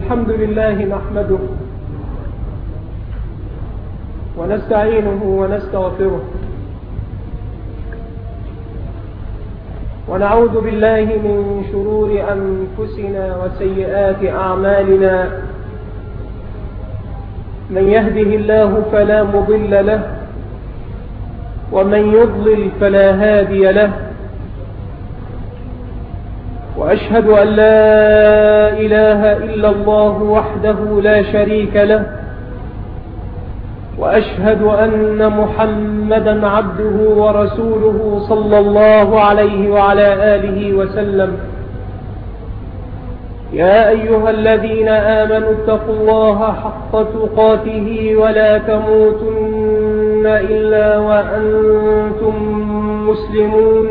الحمد لله نحمده ونستعينه ونستغفره ونعوذ بالله من شرور أنفسنا وسيئات أعمالنا. من يهده الله فلا مضل له ومن يضلل فلا هادي له، وأشهد أن لا إله إلا الله وحده لا شريك له، وأشهد أن محمدا عبده ورسوله صلى الله عليه وعلى آله وسلم. يا أيها الذين آمنوا اتقوا الله حق تقاته ولا تموتن إلا وأنتم مسلمون.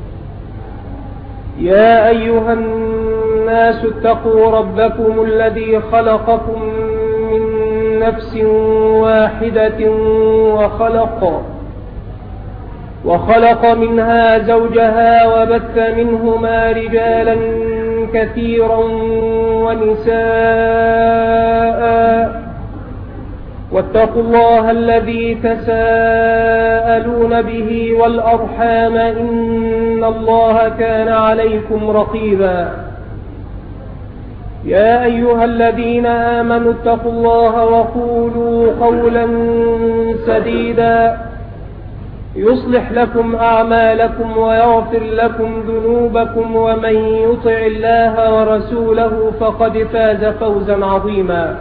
يا أيها الناس اتقوا ربكم الذي خلقكم من نفس واحدة وخلق منها زوجها وبث منهما رجالا كثيرا ونساء، واتقوا الله الذي تساءلون به والأرحام إن الله كان عليكم رقيبا. يا أيها الذين آمنوا اتقوا الله وقولوا قولا سديدا يصلح لكم أعمالكم ويغفر لكم ذنوبكم، ومن يطع الله ورسوله فقد فاز فوزا عظيما.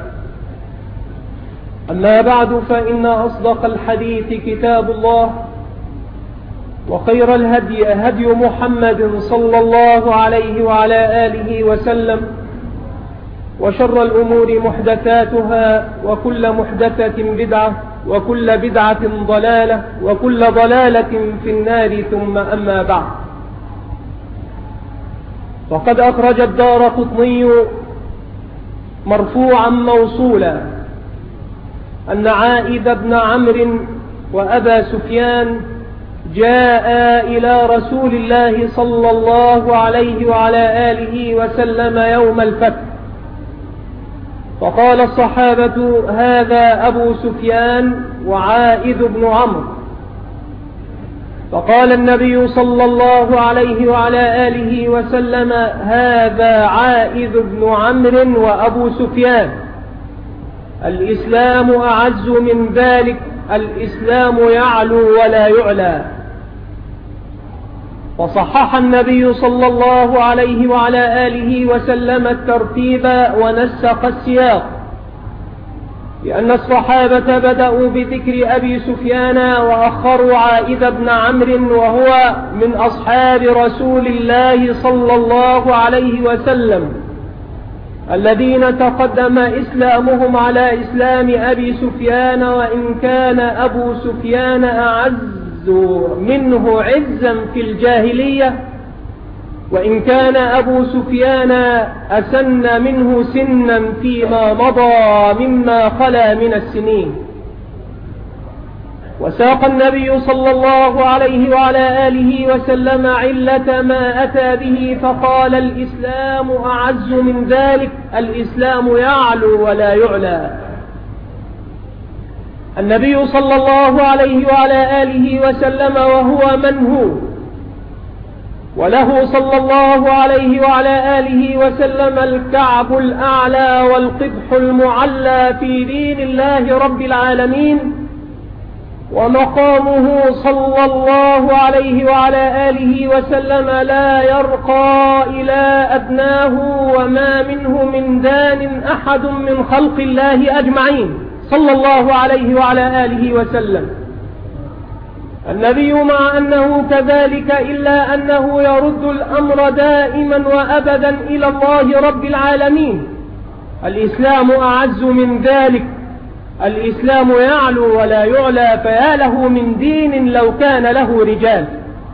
أما بعد، فإن أصدق الحديث كتاب الله، وخير الهدي هدي محمد صلى الله عليه وعلى آله وسلم، وشر الأمور محدثاتها، وكل محدثة بدعة، وكل بدعة ضلالة، وكل ضلالة في النار. ثم أما بعد، فقد أخرج الدارقطني مرفوعا موصولا أن عائذ بن عمرو وأبا سفيان جاء إلى رسول الله صلى الله عليه وعلى آله وسلم يوم الفتح، فقال الصحابة: هذا أبو سفيان وعائذ بن عمرو. فقال النبي صلى الله عليه وعلى آله وسلم: هذا عائذ بن عمرو وأبو سفيان، الإسلام أعز من ذلك، الإسلام يعلو ولا يعلى. وصحح النبي صلى الله عليه وعلى آله وسلم الترتيب ونسق السياق، لأن الصحابة بدأوا بذكر أبي سفيان وأخروا عائذ بن عمرو، وهو من أصحاب رسول الله صلى الله عليه وسلم الذين تقدم إسلامهم على إسلام أبي سفيان، وإن كان أبو سفيان أعز منه عزا في الجاهلية، وإن كان أبو سفيان أسن منه سنا فيما مضى مما خلا من السنين. وساق النبي صلى الله عليه وعلى آله وسلم علة ما أتى به، فقال: الإسلام أعز من ذلك، الإسلام يعلو ولا يعلى. النبي صلى الله عليه وعلى آله وسلم وهو من هو، وله صلى الله عليه وعلى آله وسلم الكعب الأعلى والقدح المعلى في دين الله رب العالمين، ومقامه صلى الله عليه وعلى آله وسلم لا يرقى إلى أدناه، وما منه من دان أحد من خلق الله أجمعين صلى الله عليه وعلى آله وسلم. النبي مع أنه كذلك، إلا أنه يرد الأمر دائما وأبدا إلى الله رب العالمين. الإسلام أعز من ذلك، الإسلام يعلو ولا يعلى، فيا له من دين لو كان له رجال.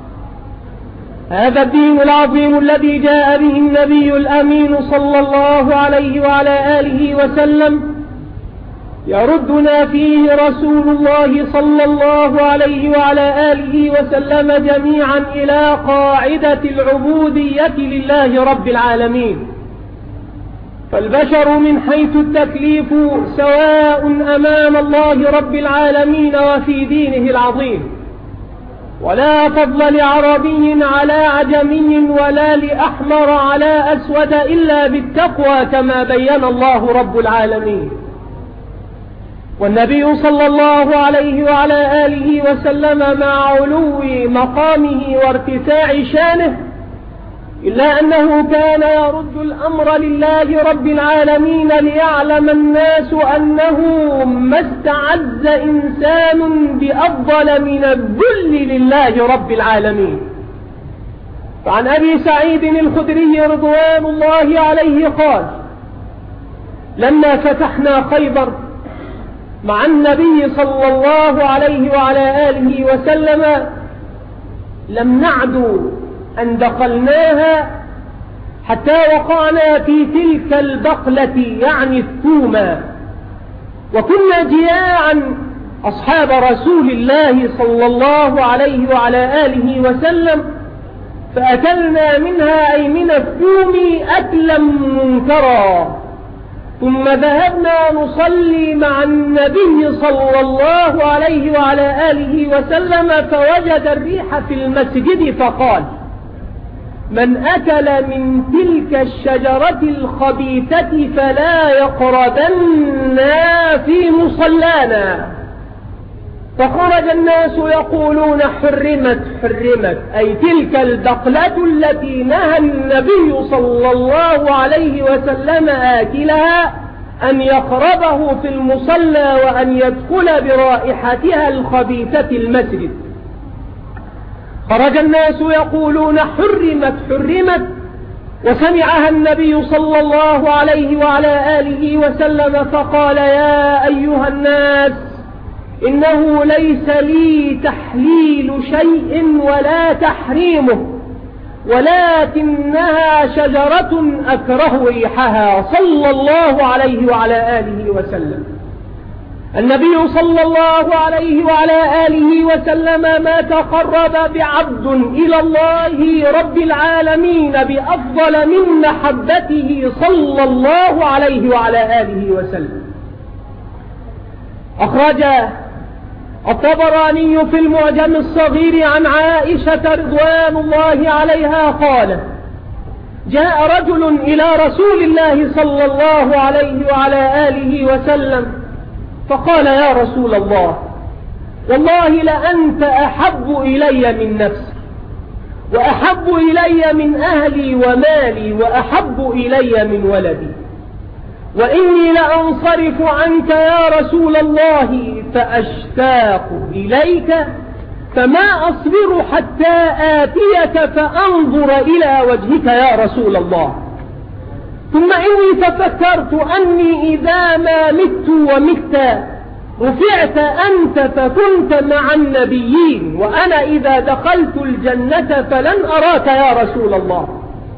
هذا الدين العظيم الذي جاء به النبي الأمين صلى الله عليه وعلى آله وسلم يردنا فيه رسول الله صلى الله عليه وعلى آله وسلم جميعا إلى قاعدة العبودية لله رب العالمين. فالبشر من حيث التكليف سواء أمام الله رب العالمين وفي دينه العظيم، ولا فضل لعربي على عجمي ولا لأحمر على أسود إلا بالتقوى كما بين الله رب العالمين. والنبي صلى الله عليه وعلى آله وسلم مع علو مقامه وارتفاع شانه إلا أنه كان يرد الأمر لله رب العالمين ليعلم الناس أنه ما استعز إنسان بأفضل من الذل لله رب العالمين. فعن أبي سعيد الخدري رضوان الله عليه قال: لما فتحنا خيبر مع النبي صلى الله عليه وعلى آله وسلم لم نعد أن دخلناها حتى وقعنا في تلك البقلة يعني الثومة، وكنا جياعا أصحاب رسول الله صلى الله عليه وعلى آله وسلم، فأكلنا منها أي من الثوم أكلا منكرا، ثم ذهبنا نصلي مع النبي صلى الله عليه وعلى آله وسلم فوجد الريح في المسجد فقال: من أكل من تلك الشجرة الخبيثة فلا يقربنا في مصلانا. فخرج الناس يقولون: حرمت حرمت، أي تلك البقلة التي نهى النبي صلى الله عليه وسلم آكلها أن يقربه في المصلى وأن يدخل برائحتها الخبيثة المسجد. خرج الناس يقولون: حرمت حرمت، وسمعها النبي صلى الله عليه وعلى آله وسلم فقال: يا أيها الناس، إنه ليس لي تحليل شيء ولا تحريمه، ولكنها شجرة أكره ريحها، صلى الله عليه وعلى آله وسلم. النبي صلى الله عليه وعلى آله وسلم ما تقرب بعبد إلى الله رب العالمين بأفضل من محبته صلى الله عليه وعلى آله وسلم. أخرج الطبراني في المعجم الصغير عن عائشة رضوان الله عليها قالت: جاء رجل إلى رسول الله صلى الله عليه وعلى آله وسلم فقال: يا رسول الله، والله لأنت أحب إلي من نفسي، وأحب إلي من أهلي ومالي، وأحب إلي من ولدي، وإني لأنصرف عنك يا رسول الله فأشتاق إليك، فما أصبر حتى آتيك فأنظر إلى وجهك يا رسول الله. ثم إني تفكرت أني إذا ما مت ومت رفعت أنت فكنت مع النبيين، وأنا إذا دخلت الجنة فلن أراك يا رسول الله.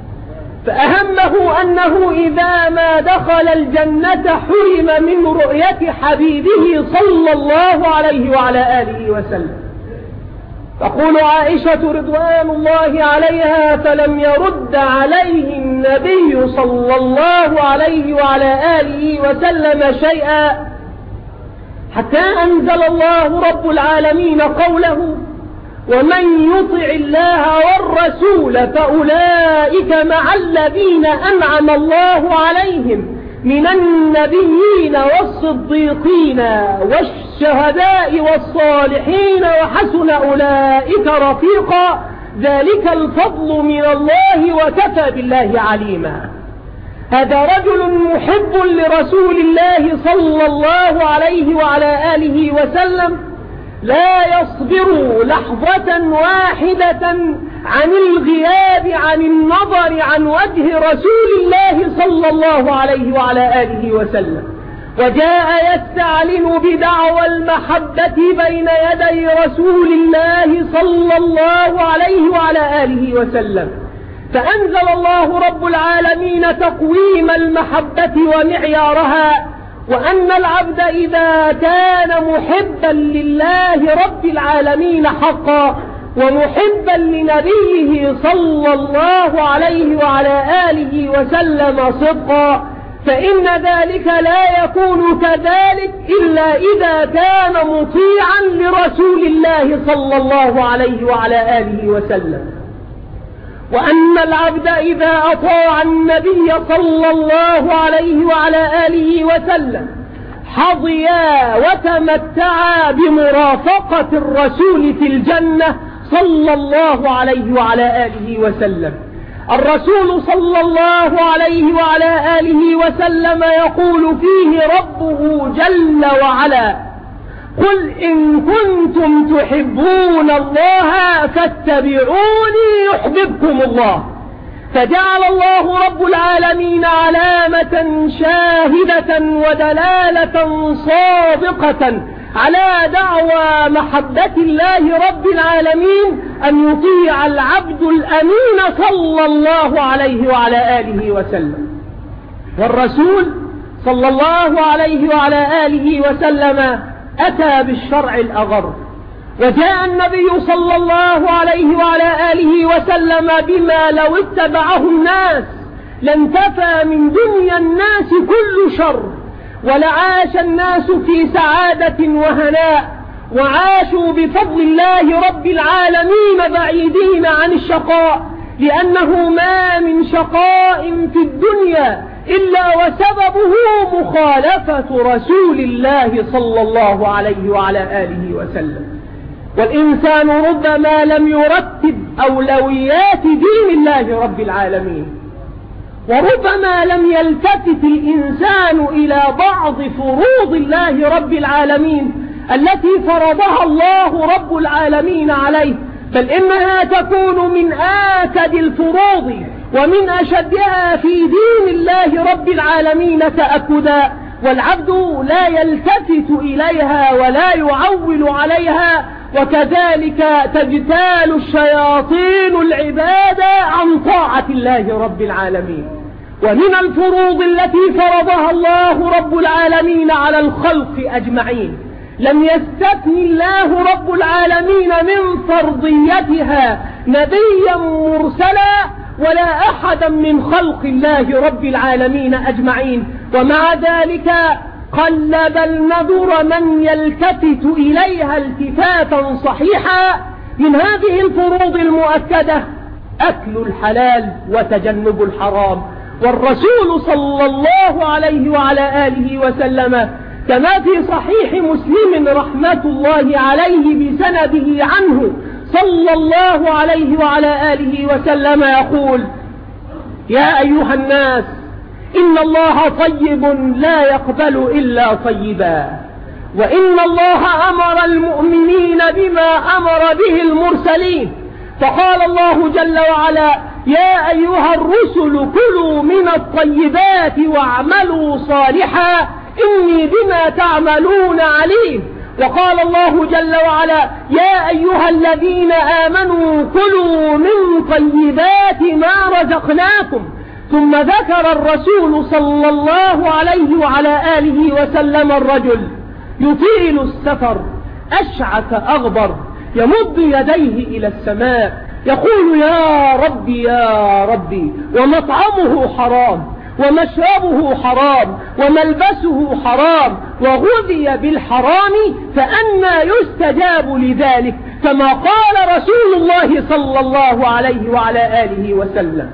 فأهمه أنه إذا ما دخل الجنة حرم من رؤية حبيبه صلى الله عليه وعلى آله وسلم. تقول عائشة رضوان الله عليها: فلم يرد عليه النبي صلى الله عليه وعلى آله وسلم شيئا حتى أنزل الله رب العالمين قوله: ومن يطع الله والرسول فأولئك مع الذين أنعم الله عليهم من النبيين والصديقين والشهداء والصالحين وحسن أولئك رفيقا، ذلك الفضل من الله وكفى بالله عليما. هذا رجل محب لرسول الله صلى الله عليه وعلى آله وسلم لا يصبر لحظة واحدة عن الغياب عن النظر عن وجه رسول الله صلى الله عليه وعلى آله وسلم، وجاء يستعلن بدعوى المحبة بين يدي رسول الله صلى الله عليه وعلى آله وسلم. فأنزل الله رب العالمين تقويم المحبة ومعيارها، وأن العبد إذا كان محبا لله رب العالمين حقا ومحبا لنبيه صلى الله عليه وعلى آله وسلم صدقا فإن ذلك لا يكون كذلك إلا إذا كان مطيعا لرسول الله صلى الله عليه وعلى آله وسلم. وأن العبد إذا أطاع النبي صلى الله عليه وعلى آله وسلم حظيا وتمتعا بمرافقة الرسول في الجنة صلى الله عليه وعلى آله وسلم. الرسول صلى الله عليه وعلى آله وسلم يقول فيه ربه جل وعلا: قل إن كنتم تحبون الله فاتبعوني يحببكم الله. فجعل الله رب العالمين علامة شاهدة ودلالة صادقة على دعوى محبة الله رب العالمين أن يطيع العبد الأمين صلى الله عليه وعلى آله وسلم. والرسول صلى الله عليه وعلى آله وسلم أتى بالشرع الأغر، وجاء النبي صلى الله عليه وعلى آله وسلم بما لو اتبعه الناس لانتفى من دنيا الناس كل شر، ولعاش الناس في سعادة وهناء، وعاشوا بفضل الله رب العالمين بعيدين عن الشقاء، لأنه ما من شقاء في الدنيا إلا وسببه مخالفة رسول الله صلى الله عليه وعلى آله وسلم. والإنسان ربما لم يرتب أولويات دين الله رب العالمين، وربما لم يلتفت الإنسان إلى بعض فروض الله رب العالمين التي فرضها الله رب العالمين عليه، بل إنها تكون من آكد الفروض ومن أشدها في دين الله رب العالمين تأكدا، والعبد لا يلتفت إليها ولا يعول عليها، وكذلك تجتال الشياطين العباد عن طاعة الله رب العالمين. ومن الفروض التي فرضها الله رب العالمين على الخلق أجمعين لم يستثن الله رب العالمين من فرضيتها نبيا مرسلا ولا أحدا من خلق الله رب العالمين أجمعين، ومع ذلك قل بل نذر من يلتفت إليها التفاتا صحيحا. من هذه الفروض المؤكدة أكل الحلال وتجنب الحرام. والرسول صلى الله عليه وعلى آله وسلم كما في صحيح مسلم رحمة الله عليه بسنده عنه صلى الله عليه وعلى آله وسلم يقول: يا أيها الناس إن الله طيب لا يقبل إلا طيبا، وإن الله أمر المؤمنين بما أمر به المرسلين، فقال الله جل وعلا: يا أيها الرسل كلوا من الطيبات واعملوا صالحا إني بما تعملون عليم. وقال الله جل وعلا: يا أيها الذين آمنوا كلوا من طيبات ما رزقناكم. ثم ذكر الرسول صلى الله عليه وعلى آله وسلم الرجل يطيل السفر أشعث أغبر يمد يديه إلى السماء يقول: يا ربي يا ربي، ومطعمه حرام ومشربه حرام وملبسه حرام وغذي بالحرام، فأنى يستجاب لذلك؟ كما قال رسول الله صلى الله عليه وعلى آله وسلم.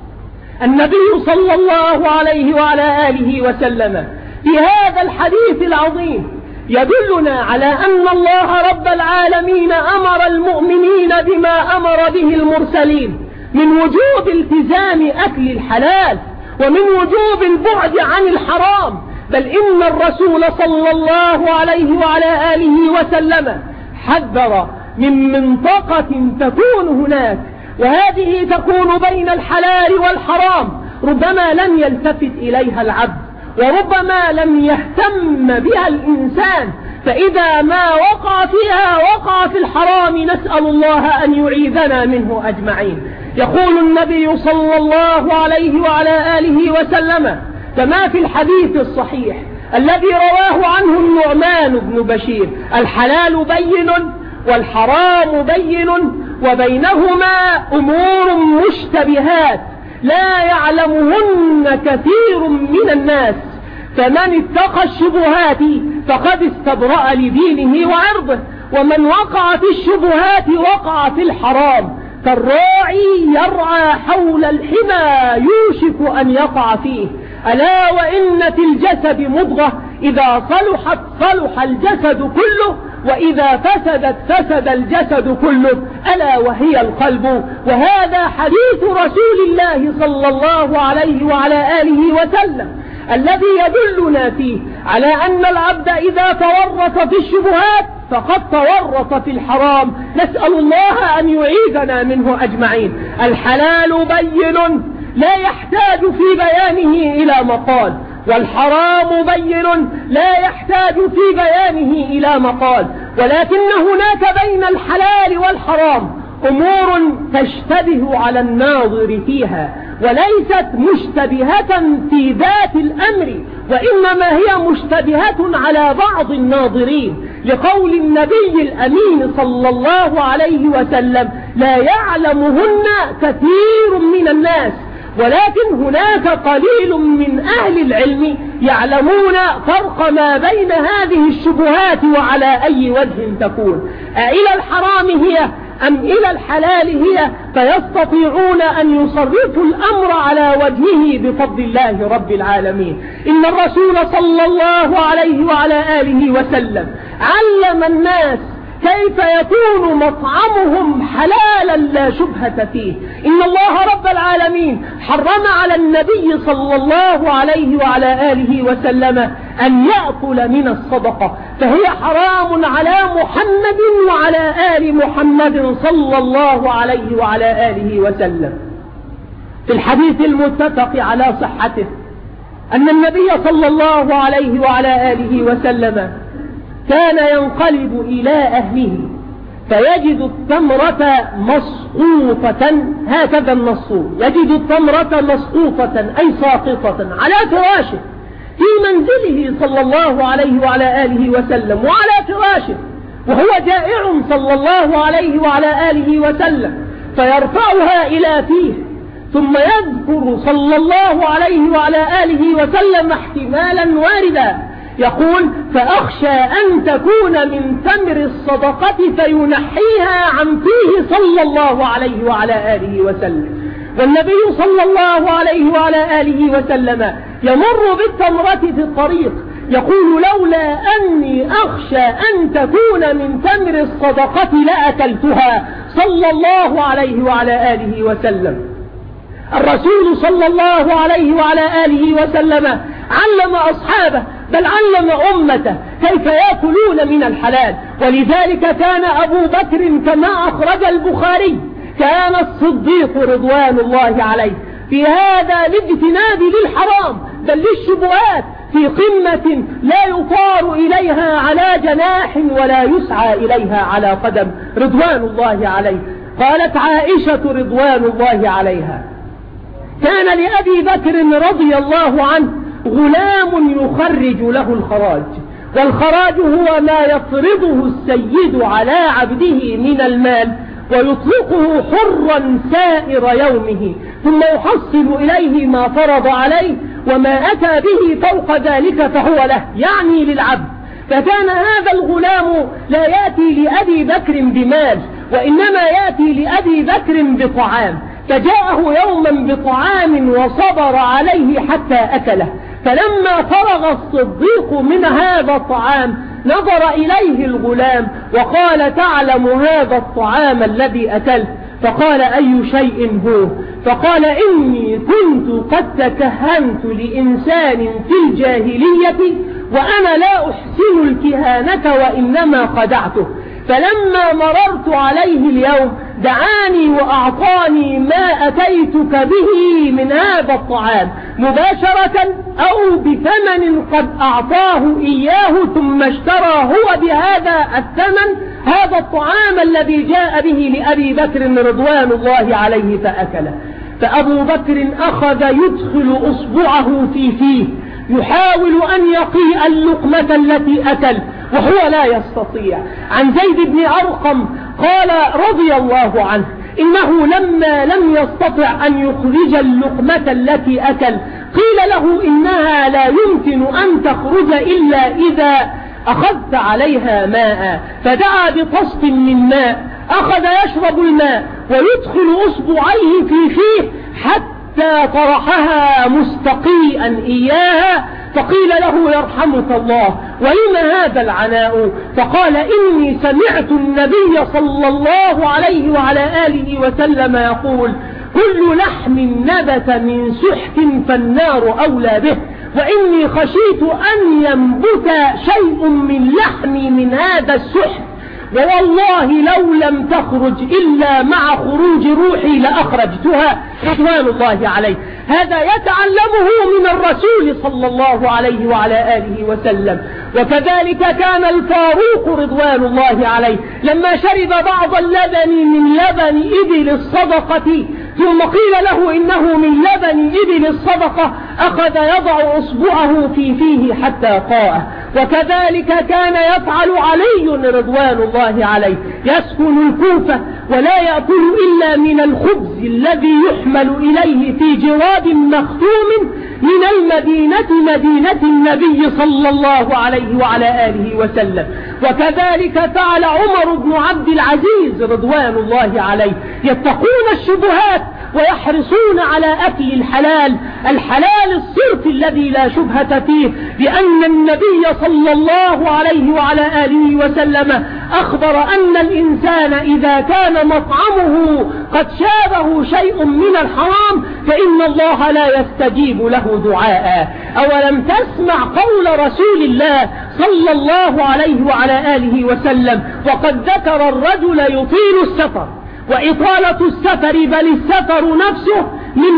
النبي صلى الله عليه وعلى آله وسلم في هذا الحديث العظيم يدلنا على أن الله رب العالمين أمر المؤمنين بما أمر به المرسلين من وجوب التزام أكل الحلال ومن وجوب البعد عن الحرام، بل إن الرسول صلى الله عليه وعلى آله وسلم حذر من منطقة تكون هناك، وهذه تكون بين الحلال والحرام، ربما لم يلتفت إليها العبد وربما لم يهتم بها الإنسان، فإذا ما وقع فيها وقع في الحرام، نسأل الله أن يعيذنا منه أجمعين. يقول النبي صلى الله عليه وعلى آله وسلم كما في الحديث الصحيح الذي رواه عنه النعمان بن بشير: الحلال بين والحرام بين وبينهما أمور مشتبهات، لا يعلمهن كثير من الناس، فمن اتقى الشبهات فقد استبرأ لدينه وعرضه، ومن وقع في الشبهات وقع في الحرام، كالراعي يرعى حول الحمى يوشك أن يقع فيه. ألا وإن في الجسد مضغة إذا صلحت صلح الجسد كله، وإذا فسدت فسد الجسد كله، ألا وهي القلب. وهذا حديث رسول الله صلى الله عليه وعلى آله وسلم الذي يدلنا فيه على أن العبد إذا تورط في الشبهات فقد تورط في الحرام. نسأل الله أن يعيذنا منه أجمعين. الحلال بين لا يحتاج في بيانه إلى مقال، والحرام بين لا يحتاج في بيانه إلى مقال، ولكن هناك بين الحلال والحرام أمور تشتبه على الناظر فيها، وليست مشتبهة في ذات الأمر، وإنما هي مشتبهة على بعض الناظرين، لقول النبي الأمين صلى الله عليه وسلم: لا يعلمهن كثير من الناس، ولكن هناك قليل من أهل العلم يعلمون فرق ما بين هذه الشبهات وعلى أي وجه تكون، أإلى الحرام هي أم إلى الحلال هي، فيستطيعون أن يصرفوا الأمر على وجهه بفضل الله رب العالمين. إن الرسول صلى الله عليه وعلى آله وسلم علم الناس كيف يكون مطعمهم حلالا لا شبهة فيه. إن الله رب العالمين حرم على النبي صلى الله عليه وعلى آله وسلم أن يأكل من الصدقة، فهي حرام على محمد وعلى آل محمد صلى الله عليه وعلى آله وسلم. في الحديث المتفق على صحته أن النبي صلى الله عليه وعلى آله وسلم كان ينقلب إلى أهله فيجد التمرة مسقوطة، هكذا النصوص، يجد التمرة مسقوطة أي ساقطة على فراشه في منزله صلى الله عليه وعلى آله وسلم، وعلى فراشه وهو جائع صلى الله عليه وعلى آله وسلم، فيرفعها إلى فيه، ثم يذكر صلى الله عليه وعلى آله وسلم احتمالا واردا، يقول: فأخشى أن تكون من تمر الصدقة فينحيها عن فيه صلى الله عليه وعلى آله وسلم. والنبي صلى الله عليه وعلى آله وسلم يمر بالتمرة في الطريق يقول: لولا أني أخشى أن تكون من تمر الصدقة لأكلتها صلى الله عليه وعلى آله وسلم. الرسول صلى الله عليه وعلى آله وسلم علم أصحابه بل علم أمته كيف يأكلون من الحلال، ولذلك كان أبو بكر كما أخرج البخاري كان الصديق رضوان الله عليه في هذا الاجتناب للحرام بل للشبهات في قمة لا يطار إليها على جناح ولا يسعى إليها على قدم رضوان الله عليه. قالت عائشة رضوان الله عليها: كان لأبي بكر رضي الله عنه غلام يخرج له الخراج، والخراج هو ما يفرضه السيد على عبده من المال ويطلقه حرا سائر يومه، ثم يحصل إليه ما فرض عليه، وما أتى به فوق ذلك فهو له، يعني للعبد. فكان هذا الغلام لا يأتي لأبي بكر بمال، وإنما يأتي لأبي بكر بطعام، فجاءه يوما بطعام وصبر عليه حتى أكله، فلما فرغ الصديق من هذا الطعام نظر إليه الغلام وقال: تعلم هذا الطعام الذي أكلت؟ فقال: أي شيء هو؟ فقال: إني كنت قد تكهنت لإنسان في الجاهلية وأنا لا أحسن الكهانة وإنما خدعته، فلما مررت عليه اليوم دعاني وأعطاني ما أتيتك به من هذا الطعام مباشرة أو بثمن قد أعطاه إياه، ثم اشترى هو بهذا الثمن هذا الطعام الذي جاء به لأبي بكر رضوان الله عليه فأكله. فأبو بكر أخذ يدخل أصبعه في فيه يحاول أن يقيء اللقمة التي أكل وهو لا يستطيع. عن زيد بن أرقم قال رضي الله عنه: إنه لما لم يستطع أن يخرج اللقمة التي أكل قيل له إنها لا يمكن أن تخرج إلا إذا أخذت عليها ماء، فدعا بطست من ماء، أخذ يشرب الماء ويدخل أصبعيه في فيه حتى طرحها مستقيئا إياها، فقيل له يرحمك الله ولم هذا العناء؟ فقال إني سمعت النبي صلى الله عليه وعلى آله وسلم يقول كل لحم نبت من سحت فالنار أولى به، وإني خشيت أن ينبت شيء من لحمي من هذا السحت، ووالله لو لم تخرج إلا مع خروج روحي لأخرجتها رضوان الله عليه. هذا يتعلمه من الرسول صلى الله عليه وعلى آله وسلم. وكذلك كان الفاروق رضوان الله عليه لما شرب بعض اللبن من لبن إبل الصدقة ثم قيل له إنه من لبن إبل الصدقة أخذ يضع أصبعه في فيه حتى قاء. وكذلك كان يفعل علي رضوان الله عليه، يسكن الكوفة ولا يأكل إلا من الخبز الذي يحمل إليه في جراب مختوم من المدينة مدينة النبي صلى الله عليه وعلى آله وسلم. وكذلك فعل عمر بن عبد العزيز رضوان الله عليه، يتقون الشبهات ويحرصون على أكل الحلال الصرف الذي لا شبهة فيه، لأن النبي صلى الله عليه وعلى آله وسلم أخبر أن الإنسان إذا كان مطعمه قد شابه شيء من الحرام فإن الله لا يستجيب له دعاء. أولم تسمع قول رسول الله صلى الله عليه وعلى آله وسلم وقد ذكر الرجل يطيل السفر، وإطالة السفر بل السفر نفسه من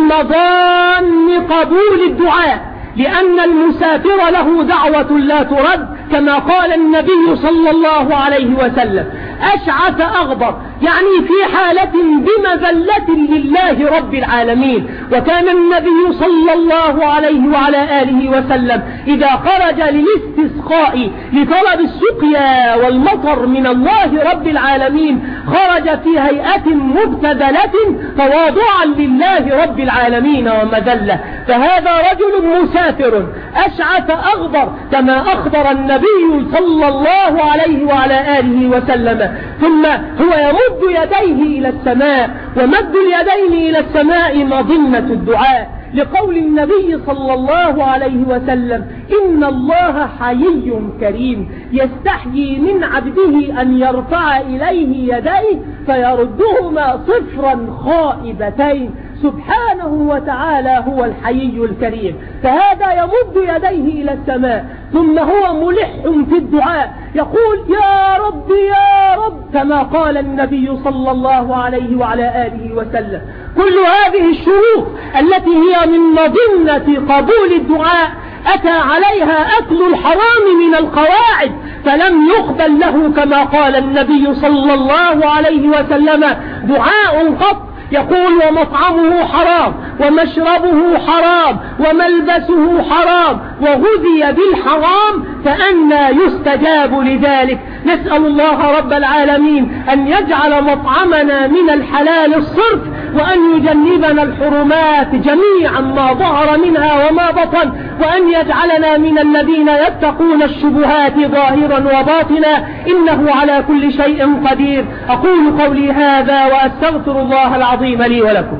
مظان قبول الدعاء، لأن المسافر له دعوة لا ترد كما قال النبي صلى الله عليه وسلم أشعث أغبر، يعني في حالة بمذلة لله رب العالمين. وكان النبي صلى الله عليه وعلى آله وسلم إذا خرج للاستسقاء لطلب السقيا والمطر من الله رب العالمين خرج في هيئة مبتذلة تواضعا لله رب العالمين ومذلة. فهذا رجل مسافر أشعث أغبر كما أخبر النبي صلى الله عليه وعلى آله وسلم. ثم هو يمد يديه إلى السماء، ومد اليدين إلى السماء مظنة الدعاء، لقول النبي صلى الله عليه وسلم إن الله حيي كريم يستحيي من عبده أن يرفع إليه يديه فيردهما صفرا خائبتين، سبحانه وتعالى هو الحيي الكريم. فهذا يمد يديه إلى السماء ثم هو ملح في الدعاء يقول يا رب يا رب كما قال النبي صلى الله عليه وعلى آله وسلم. كل هذه الشروط التي هي من مظنة قبول الدعاء أتى عليها أكل الحرام من القواعد فلم يقبل له كما قال النبي صلى الله عليه وسلم دعاء قط يقول ومطعمه حرام ومشربه حرام وملبسه حرام وغذي بالحرام فأنى يستجاب لذلك. نسأل الله رب العالمين أن يجعل مطعمنا من الحلال الصرف، وأن يجنبنا الحرمات جميعا ما ظهر منها وما بطن، وأن يجعلنا من الذين يتقون الشبهات ظاهرا وباطنا، إنه على كل شيء قدير. أقول قولي هذا وأستغفر الله العظيم لي ولكم.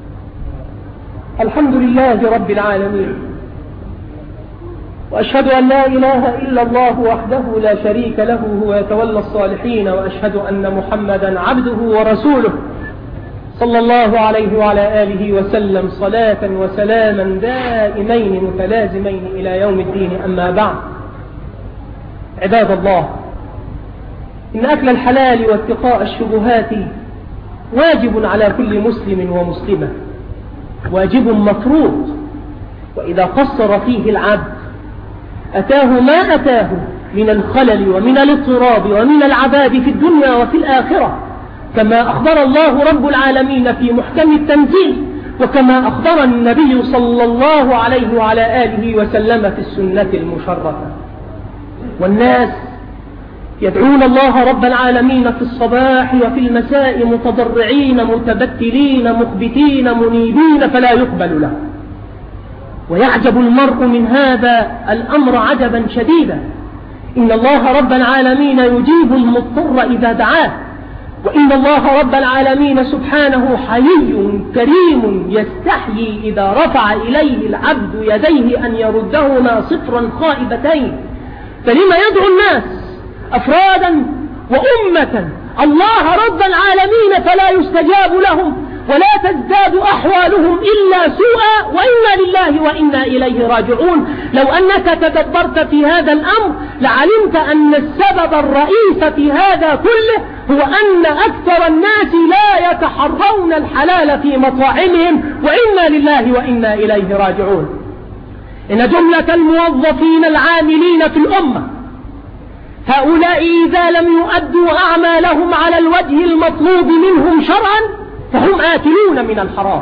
الحمد لله رب العالمين، وأشهد أن لا إله إلا الله وحده لا شريك له هو يتولى الصالحين، وأشهد أن محمدا عبده ورسوله صلى الله عليه وعلى آله وسلم صلاة وسلاما دائمين متلازمين إلى يوم الدين. أما بعد، عباد الله، إن أكل الحلال واتقاء الشبهات واجب على كل مسلم ومسلمة، واجب مفروض، وإذا قصر فيه العبد أتاه ما أتاه من الخلل ومن الاضطراب ومن العذاب في الدنيا وفي الآخرة، كما أخبر الله رب العالمين في محكم التنزيل، وكما أخبر النبي صلى الله عليه وعلى آله وسلم في السنة المشرفة. والناس يدعون الله رب العالمين في الصباح وفي المساء متضرعين متبتلين مخبتين منيبين فلا يقبل له. ويعجب المرء من هذا الأمر عجبا شديدا. إن الله رب العالمين يجيب المضطر إذا دعاه، وإن الله رب العالمين سبحانه حيي كريم يستحيي إذا رفع إليه العبد يديه أن يردهما صفرا خائبتين. فلما يدعو الناس أفرادا وأمة الله رب العالمين فلا يستجاب لهم ولا تزداد أحوالهم إلا سوءا، وإنا لله وإنا إليه راجعون. لو أنك تدبرت في هذا الأمر لعلمت أن السبب الرئيس في هذا كله هو أن أكثر الناس لا يتحرون الحلال في مطاعمهم، وإنا لله وإنا إليه راجعون. إن جملة الموظفين العاملين في الأمة هؤلاء إذا لم يؤدوا أعمالهم على الوجه المطلوب منهم شرعا فهم آكلون من الحرام،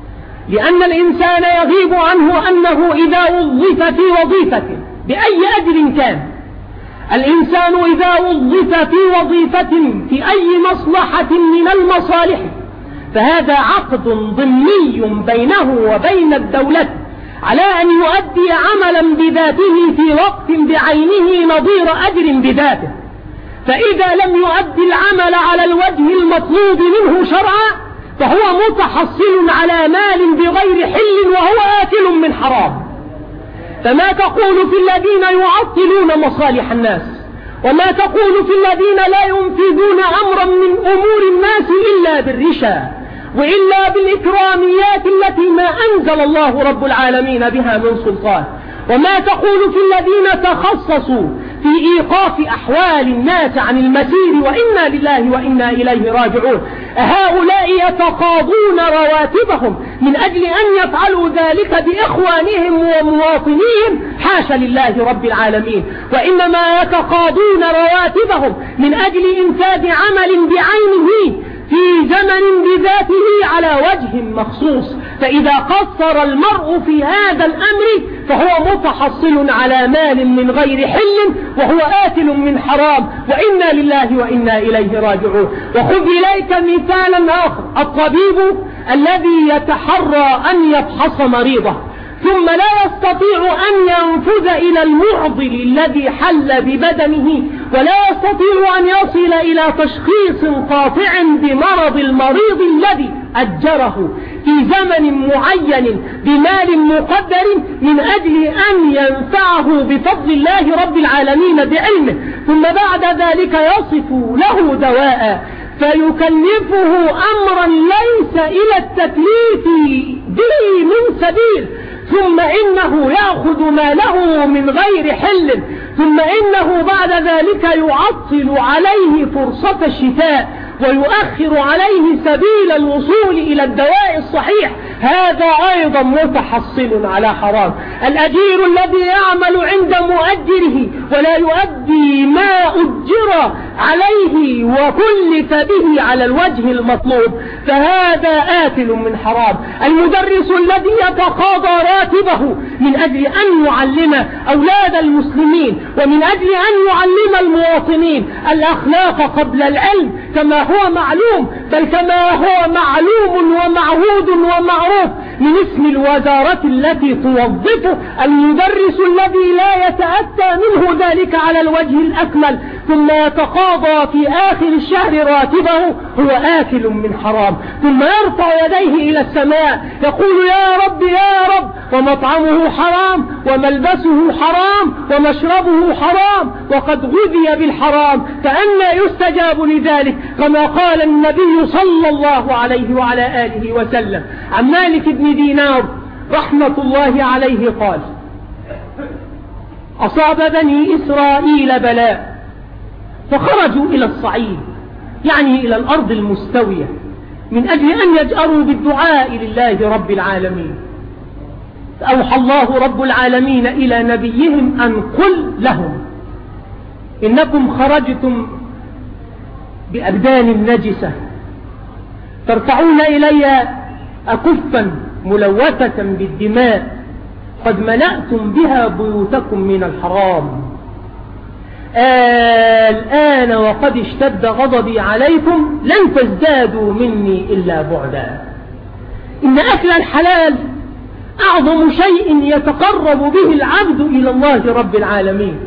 لأن الإنسان يغيب عنه أنه إذا وظف في وظيفة بأي أجر كان، الإنسان إذا وظف في وظيفة في أي مصلحة من المصالح فهذا عقد ضمني بينه وبين الدولة على أن يؤدي عملا بذاته في وقت بعينه نظير أجر بذاته. فإذا لم يؤدي العمل على الوجه المطلوب منه شرعا فهو متحصل على مال بغير حل وهو آكل من حرام. فما تقول في الذين يعطلون مصالح الناس، وما تقول في الذين لا ينفذون أمرا من أمور الناس إلا بالرشا وإلا بالإكراميات التي ما أنزل الله رب العالمين بها من سلطان، وما تقول في الذين تخصصوا في إيقاف أحوال الناس عن المسير وإنا لله وإنا إليه راجعون. هؤلاء يتقاضون رواتبهم من أجل أن يفعلوا ذلك بإخوانهم ومواطنيهم، حاشا لله رب العالمين، وإنما يتقاضون رواتبهم من أجل إنفاذ عمل بعينه في زمن بذاته على وجه مخصوص. فإذا قصر المرء في هذا الأمر فهو متحصل على مال من غير حل وهو آكل من حرام، وإنا لله وإنا إليه راجعون. وخذ إليك مثالا آخر، الطبيب الذي يتحرى أن يفحص مريضه ثم لا يستطيع أن ينفذ إلى المعضل الذي حل ببدنه، ولا يستطيع أن يصل إلى تشخيص قاطع بمرض المريض الذي أجره في زمن معين بمال مقدر من أجل أن ينفعه بفضل الله رب العالمين بعلمه، ثم بعد ذلك يصف له دواء فيكلفه أمرا ليس إلى التكليف به من سبيل، ثم إنه يأخذ ماله من غير حل، ثم إنه بعد ذلك يعطل عليه فرصة الشفاء ويؤخر عليه سبيل الوصول إلى الدواء الصحيح، هذا أيضا متحصل على حرام. الأجير الذي يعمل عند مؤجره ولا يؤدي ما أجر عليه وكلف به على الوجه المطلوب فهذا آكل من حرام. المدرس الذي يتقاضى راتبه من أجل أن يعلم أولاد المسلمين ومن أجل أن يعلم المواطنين الأخلاق قبل العلم كما هو معلوم، بل كما هو معلوم ومعهود ومعروف من اسم الوزارة التي توظفه، المدرس الذي لا يتأتى منه ذلك على الوجه الأكمل ثم يتقاضى في آخر الشهر راتبه هو آكل من حرام، ثم يرفع يديه إلى السماء يقول يا رب يا رب، ومطعمه حرام وملبسه حرام ومشربه حرام وقد غذي بالحرام، فأنى يستجاب لذلك؟ كما قال النبي صلى الله عليه وعلى آله وسلم عن مالك بن دينار رحمة الله عليه قال: أصاب بني إسرائيل بلاء فخرجوا إلى الصعيد، يعني إلى الأرض المستوية، من أجل أن يجأروا بالدعاء لله رب العالمين. فأوحى الله رب العالمين إلى نبيهم أن قل لهم إنكم خرجتم بأبدان نجسة ترفعون إلي أكفا ملوثة بالدماء قد ملأتم بها بيوتكم من الحرام، الآن وقد اشتد غضبي عليكم لن تزدادوا مني إلا بعدا. إن أكل الحلال أعظم شيء يتقرب به العبد إلى الله رب العالمين.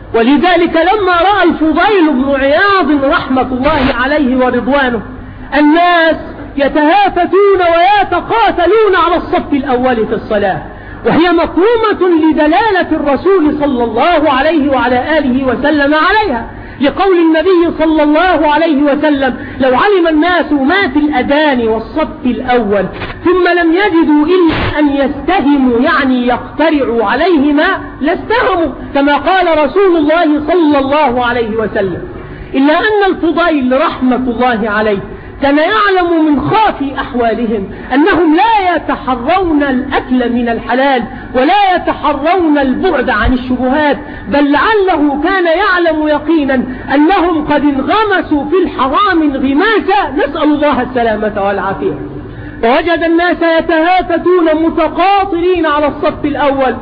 ولذلك لما رأى الفضيل بن عياض رحمة الله عليه ورضوانه الناس يتهافتون ويتقاتلون على الصف الأول في الصلاة، وهي مكرومة لدلالة الرسول صلى الله عليه وعلى آله وسلم عليها، لقول النبي صلى الله عليه وسلم: لو علم الناس ما في الأذان والصف الأول ثم لم يجدوا إلا أن يستهموا، يعني يقترعوا عليهما، لاستهموا، كما قال رسول الله صلى الله عليه وسلم. إلا أن الفضيل رحمة الله عليه كان يعلم من خافي أحوالهم أنهم لا يتحرون الأكل من الحلال ولا يتحرون البعد عن الشبهات، بل لعله كان يعلم يقينا أنهم قد انغمسوا في الحرام انغماسا، نسأل الله السلامة والعافية. ووجد الناس يتهافتون متقاطرين على الصف الأول،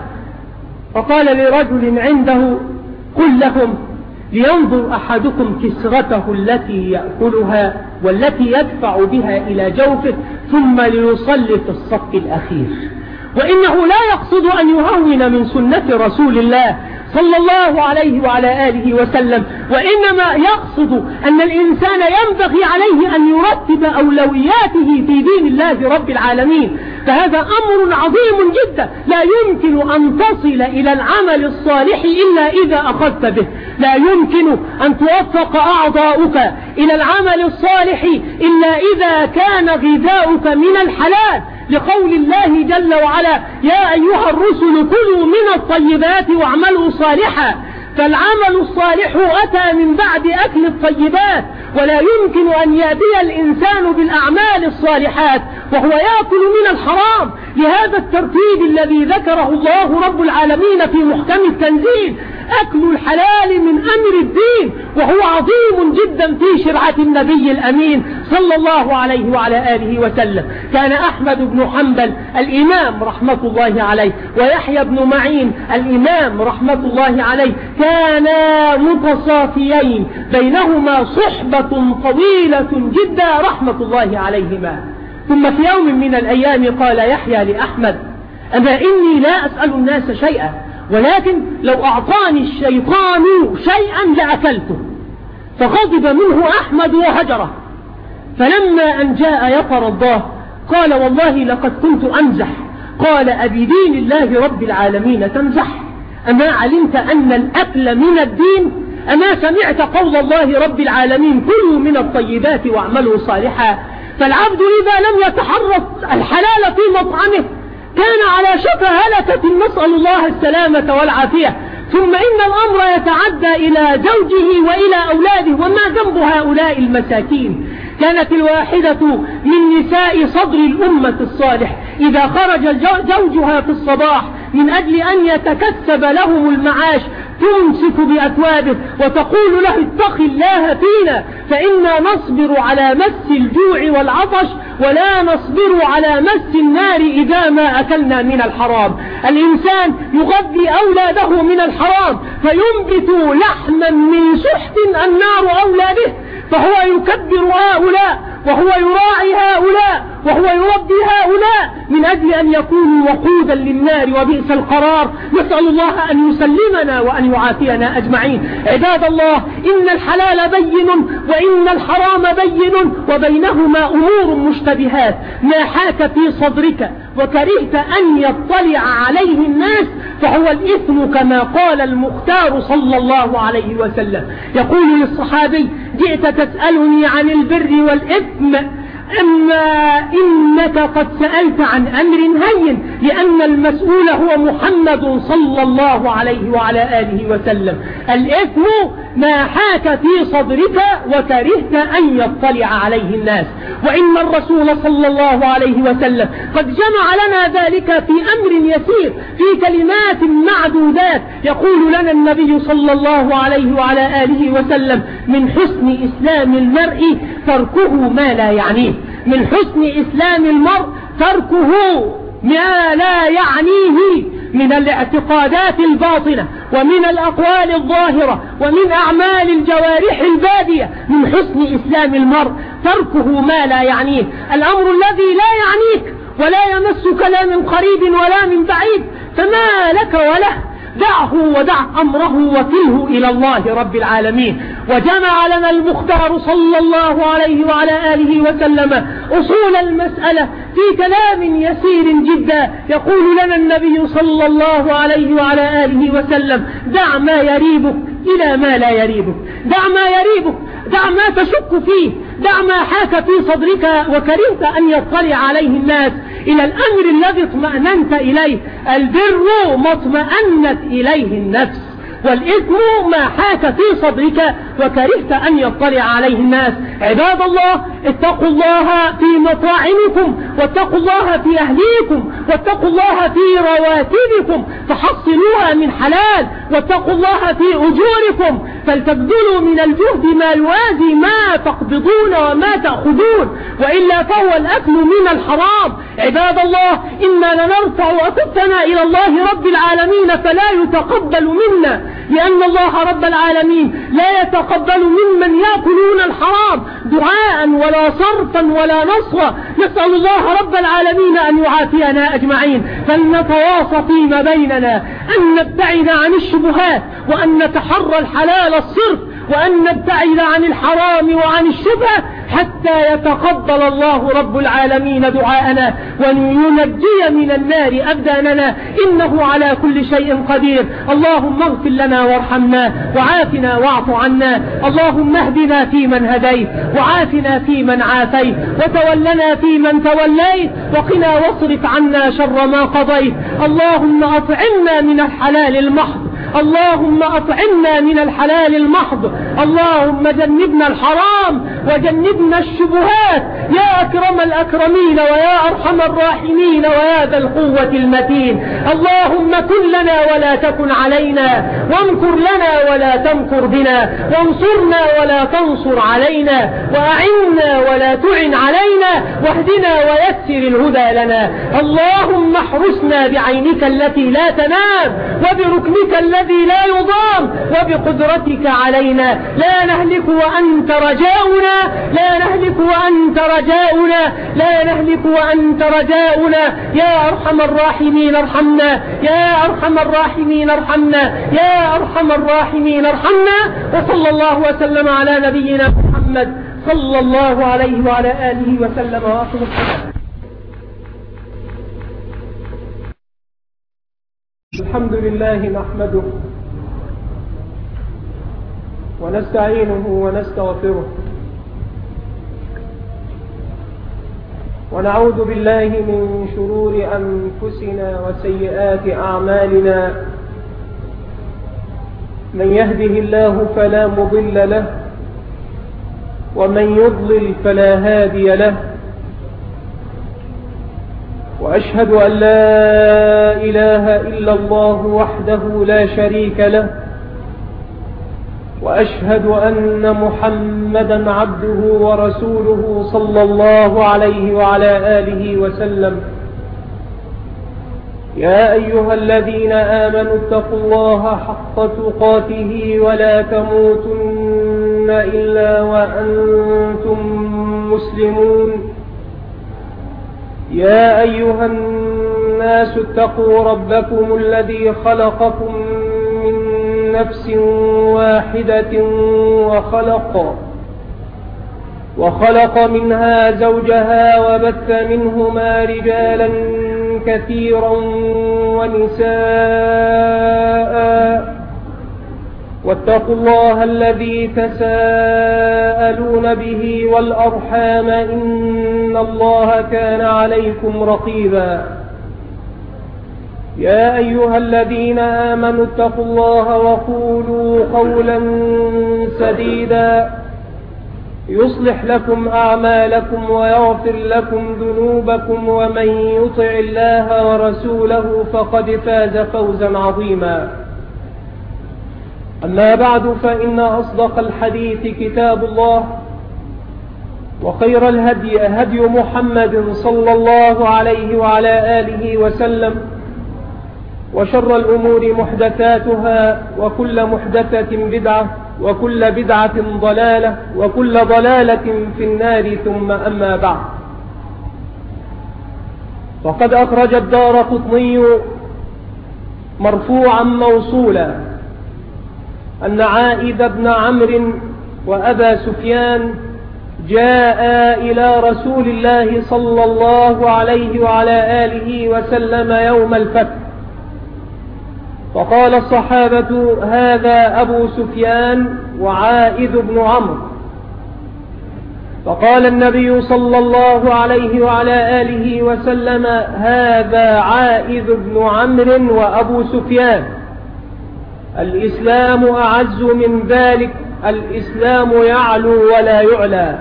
فقال لرجل عنده: قل لهم لينظر أحدكم كسرته التي يأكلها والتي يدفع بها إلى جوفه ثم ليصلي في الصف الأخير. وإنه لا يقصد أن يهون من سنة رسول الله صلى الله عليه وعلى آله وسلم، وإنما يقصد أن الإنسان ينبغي عليه أن يرتب أولوياته في دين الله رب العالمين. فهذا أمر عظيم جدا، لا يمكن أن تصل إلى العمل الصالح إلا إذا أخذت به، لا يمكن أن توفق أعضاؤك إلى العمل الصالح إلا إذا كان غذاؤك من الحلال، لقول الله جل وعلا: يا أيها الرسل كلوا من الطيبات واعملوا صالحا. فالعمل الصالح أتى من بعد أكل الطيبات، ولا يمكن أن يأتي الإنسان بالأعمال الصالحات وهو يأكل من الحرام. لهذا الترتيب الذي ذكره الله رب العالمين في محكم التنزيل: أكل الحلال من أمر الدين، وهو عظيم جدا في شرعة النبي الأمين صلى الله عليه وعلى آله وسلم. كان أحمد بن حنبل الإمام رحمة الله عليه ويحيى بن معين الإمام رحمة الله عليه كانا متصافيين، بينهما صحبة طويلة جدا رحمة الله عليهما. ثم في يوم من الأيام قال يحيى لأحمد: أما إني لا أسأل الناس شيئا، ولكن لو أعطاني الشيطان شيئا لأكلته. فغضب منه أحمد وهجره. فلما أن جاء يترضاه قال: والله لقد كنت أمزح. قال: أبدين الله رب العالمين تمزح؟ أما علمت أن الأكل من الدين؟ أما سمعت قول الله رب العالمين: كلوا من الطيبات واعملوا صالحا؟ فالعبد إذا لم يتحرص الحلال في مطعمه كان على شفا هلكة، نسأل الله السلامة والعافية. ثم إن الأمر يتعدى إلى زوجه وإلى أولاده، وما ذنب هؤلاء المساكين؟ كانت الواحدة من نساء صدر الأمة الصالح إذا خرج زوجها في الصباح من أجل أن يتكسب لهم المعاش تمسك بأثوابه وتقول له: اتق الله فينا، فإنا نصبر على مس الجوع والعطش ولا نصبر على مس النار إذا ما أكلنا من الحرام. الإنسان يغذي أولاده من الحرام فينبت لحما من سحت النار أولى به، فهو يكبر هؤلاء وهو يراعي هؤلاء وهو يربي هؤلاء من أجل أن يكونوا وقودا للنار وبئس القرار. نسأل الله أن يسلمنا وأن يعافينا أجمعين. عباد الله، إن الحلال بين وإن الحرام بين، وبينهما أمور مشتبهات. ما حاك في صدرك وكرهت أن يطلع عليه الناس فهو الإثم، كما قال المختار صلى الله عليه وسلم. يقول للصحابي: جئت تسألني عن البر والإثم، أما إنك قد سألت عن أمر هين، لأن المسؤول هو محمد صلى الله عليه وعلى آله وسلم. الإثم ما حاك في صدرك وكرهت أن يطلع عليه الناس. وإن الرسول صلى الله عليه وسلم قد جمع لنا ذلك في أمر يسير، في كلمات معدودات. يقول لنا النبي صلى الله عليه وعلى آله وسلم: من حسن إسلام المرء تركه ما لا يعنيه. من حسن إسلام المرء تركه ما لا يعنيه. من الاعتقادات الباطنة ومن الأقوال الظاهرة ومن أعمال الجوارح البادية من حسن إسلام المرء تركه ما لا يعنيه. الأمر الذي لا يعنيك ولا يمسك لا من قريب ولا من بعيد فما لك وله، دعه ودع أمره وكله إلى الله رب العالمين. وجمع لنا المختار صلى الله عليه وعلى آله وسلم أصول المسألة في كلام يسير جدا. يقول لنا النبي صلى الله عليه وعلى آله وسلم: دع ما يريبك إلى ما لا يريبك، دع ما يريبك، دع ما تشك فيه، دع ما حاك في صدرك وكرهت أن يطلع عليه الناس، إلى الأمر الذي اطمأننت إليه. البر ما اطمأنت إليه النفس، والإثم ما حاك في صدرك وكرهت أن يطلع عليه الناس. عباد الله، اتقوا الله في مطاعمكم، واتقوا الله في أهليكم، واتقوا الله في رواتبكم فحصلوها من حلال، واتقوا الله في أجوركم فلتبذلوا من الجهد ما يوازي ما تقبضون وما تأخذون، وإلا فهو الأكل من الحرام. عباد الله، إنا لنرفع أكفنا إلى الله رب العالمين فلا يتقبل منا، لأن الله رب العالمين لا يتقبل ممن يأكلون الحرام دعاء ولا صرفا ولا نصرا. نسأل الله رب العالمين أن يعافينا أجمعين، فلنتواصى فيما بيننا أن نبتعد عن الشبهات، وأن نتحرى الحلال الصرف، وأن نبتعد عن الحرام وعن الشبهة حتى يتقبل الله رب العالمين دعاءنا وينجي من النار أبداننا، إنه على كل شيء قدير. اللهم اغفر لنا وارحمنا وعافنا واعف عنا، اللهم اهدنا فيمن هديت وعافنا فيمن عافيت وتولنا فيمن توليت وقنا واصرف عنا شر ما قضيت. اللهم أطعمنا من الحلال المحض، اللهم أطعمنا من الحلال المحض، اللهم جنبنا الحرام وجنبنا الشبهات يا أكرم الأكرمين ويا أرحم الراحمين ويا ذا القوة المتين. اللهم كن لنا ولا تكن علينا، وامكر لنا ولا تمكر بنا، وانصرنا ولا تنصر علينا، وأعنا ولا تعن علينا، واهدنا ويسر الهدى لنا. اللهم احرسنا بعينك التي لا تنام وبركنك الذي لا يضام وبقدرتك علينا، لا نهلك وأنت رجاؤنا، لا نهلك وأنت رجاؤنا، لا نهلك وأنت رجاؤنا. يا أرحم الراحمين ارحمنا، يا أرحم الراحمين ارحمنا، يا أرحم الراحمين ارحمنا. وصلى الله وسلم على نبينا محمد صلى الله عليه وعلى آله وسلم وآخر السلام. الحمد لله نحمده ونستعينه ونستغفره ونعوذ بالله من شرور أنفسنا وسيئات أعمالنا. من يهده الله فلا مضل له، ومن يضلل فلا هادي له. وأشهد أن لا إله إلا الله وحده لا شريك له، وأشهد أن محمدا عبده ورسوله صلى الله عليه وعلى آله وسلم. يا أيها الذين آمنوا اتقوا الله حق تقاته ولا تموتن إلا وأنتم مسلمون. يا أيها الناس اتقوا ربكم الذي خلقكم من نفس واحدة وخلق منها زوجها وبث منهما رجالا كثيرا ونساء. واتقوا الله الذي تساءلون به والأرحام إن الله كان عليكم رقيبا. يا أيها الذين آمنوا اتقوا الله وقولوا قولا سديدا يصلح لكم أعمالكم ويغفر لكم ذنوبكم، ومن يطع الله ورسوله فقد فاز فوزا عظيما. أما بعد، فإن أصدق الحديث كتاب الله، وخير الهدي هدي محمد صلى الله عليه وعلى آله وسلم، وشر الأمور محدثاتها وكل محدثة بدعة وكل بدعة ضلالة وكل ضلالة في النار ثم أما بعد. فقد أخرج الدارقطني مرفوعا موصولا أن عائذ بن عمرو وأبا سفيان جاء إلى رسول الله صلى الله عليه وعلى آله وسلم يوم الفتح، فقال الصحابة: هذا أبو سفيان وعائذ بن عمرو. فقال النبي صلى الله عليه وعلى آله وسلم: هذا عائذ بن عمرو وأبو سفيان، الإسلام أعز من ذلك، الإسلام يعلو ولا يعلى.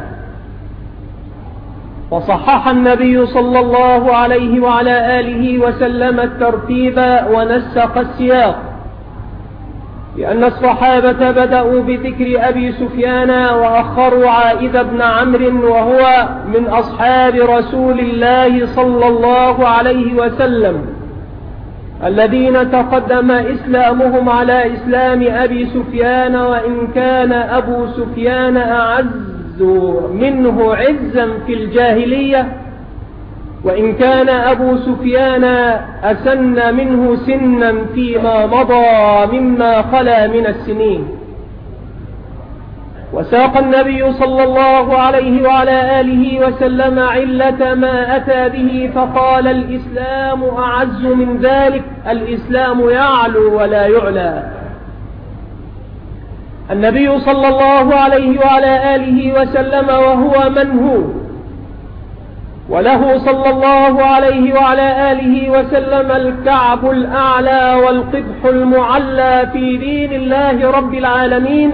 وصحح النبي صلى الله عليه وعلى آله وسلم الترتيب ونسق السياق، لأن الصحابة بدأوا بذكر أبي سفيان وأخروا عائذ بن عمرو، وهو من أصحاب رسول الله صلى الله عليه وسلم الذين تقدم إسلامهم على إسلام أبي سفيان، وإن كان أبو سفيان أعز منه عزا في الجاهلية، وإن كان أبو سفيان أسن منه سنا فيما مضى مما خلا من السنين. وساق النبي صلى الله عليه وعلى آله وسلم علة ما أتى به، فقال: الإسلام أعز من ذلك، الإسلام يعلو ولا يعلى. النبي صلى الله عليه وعلى آله وسلم وهو من هو، وله صلى الله عليه وعلى آله وسلم الكعب الأعلى والقدح المعلى في دين الله رب العالمين،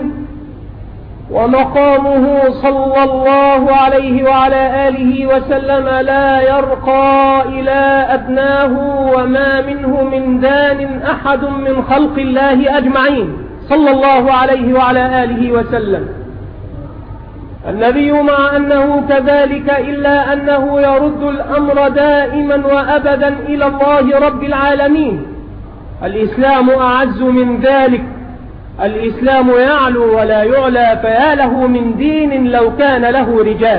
ومقامه صلى الله عليه وعلى آله وسلم لا يرقى إلى أدناه، وما منه من دان أحد من خلق الله أجمعين صلى الله عليه وعلى آله وسلم. النبي مع أنه كذلك إلا أنه يرد الأمر دائما وأبدا إلى الله رب العالمين. الإسلام أعز من ذلك، الإسلام يعلو ولا يعلى، فيا له من دين لو كان له رجال.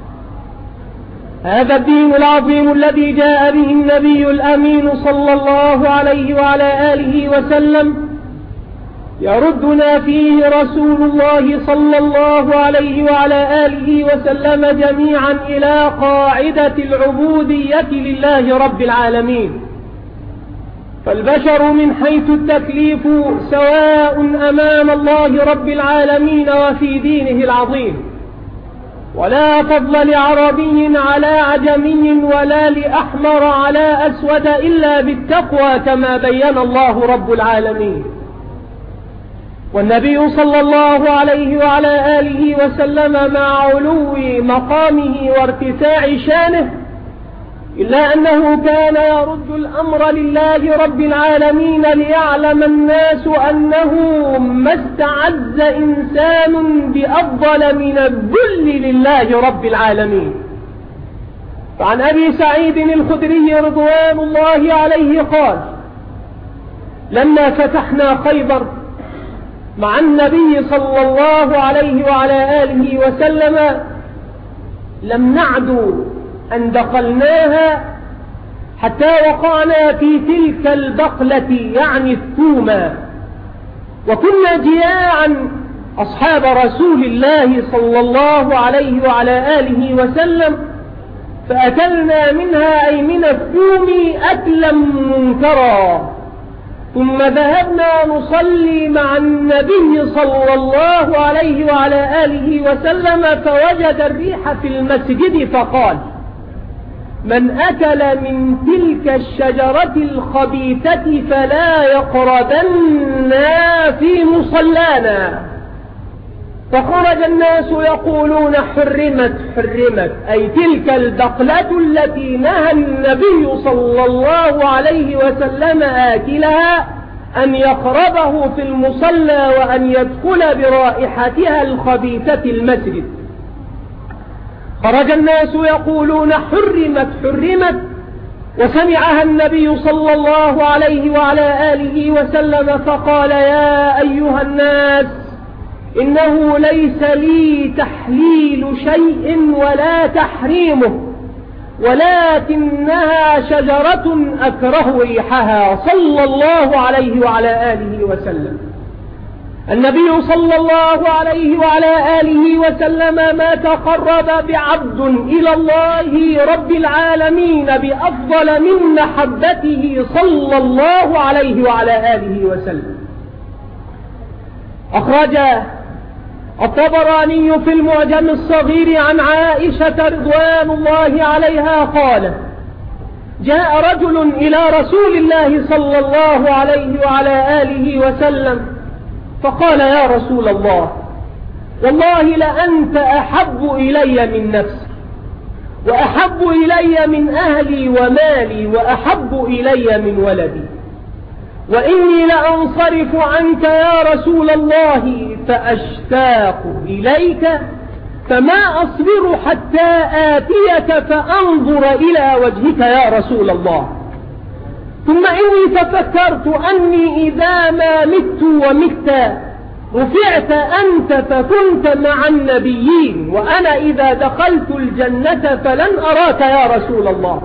هذا الدين العظيم الذي جاء به النبي الأمين صلى الله عليه وعلى آله وسلم يردنا فيه رسول الله صلى الله عليه وعلى آله وسلم جميعا إلى قاعدة العبودية لله رب العالمين. فالبشر من حيث التكليف سواء أمام الله رب العالمين وفي دينه العظيم، ولا فضل لعربي على عجمي ولا لأحمر على أسود إلا بالتقوى كما بين الله رب العالمين. والنبي صلى الله عليه وعلى آله وسلم مع علو مقامه وارتفاع شانه، إلا أنه كان يرد الأمر لله رب العالمين ليعلم الناس أنه ما استعز إنسان بأفضل من الذل لله رب العالمين. فعن أبي سعيد الخدري رضوان الله عليه قال: لما فتحنا خيبر مع النبي صلى الله عليه وعلى آله وسلم لم نعد أن دخلناها حتى وقعنا في تلك البقلة، يعني الثومة، وكنا جياعا أصحاب رسول الله صلى الله عليه وعلى آله وسلم، فأكلنا منها أي من الثوم أكلا منكرا، ثم ذهبنا نصلي مع النبي صلى الله عليه وعلى آله وسلم، فوجد الريح في المسجد فقال: من أكل من تلك الشجرة الخبيثة فلا يقربنا في مصلانا. فخرج الناس يقولون: حرمت حرمت، أي تلك البقلة التي نهى النبي صلى الله عليه وسلم آكلها أن يقربه في المصلى وأن يدخل برائحتها الخبيثة المسجد. خرج الناس يقولون: حرمت حرمت، وسمعها النبي صلى الله عليه وعلى آله وسلم فقال: يا أيها الناس، إنه ليس لي تحليل شيء ولا تحريمه، ولكنها شجرة أكره ريحها، صلى الله عليه وعلى آله وسلم. النبي صلى الله عليه وعلى آله وسلم ما تقرب بعبد إلى الله رب العالمين بأفضل من محبته صلى الله عليه وعلى آله وسلم. أخرج الطبراني في المعجم الصغير عن عائشة رضوان الله عليها قال: جاء رجل إلى رسول الله صلى الله عليه وعلى آله وسلم فقال: يا رسول الله، والله لأنت أحب إلي من نفسي، وأحب إلي من أهلي ومالي، وأحب إلي من ولدي، وإني لأنصرف عنك يا رسول الله فأشتاق إليك، فما أصبر حتى آتيك فأنظر إلى وجهك يا رسول الله. ثم إني تفكرت أني إذا ما مت ومت رفعت أنت فكنت مع النبيين، وأنا إذا دخلت الجنة فلن أراك يا رسول الله.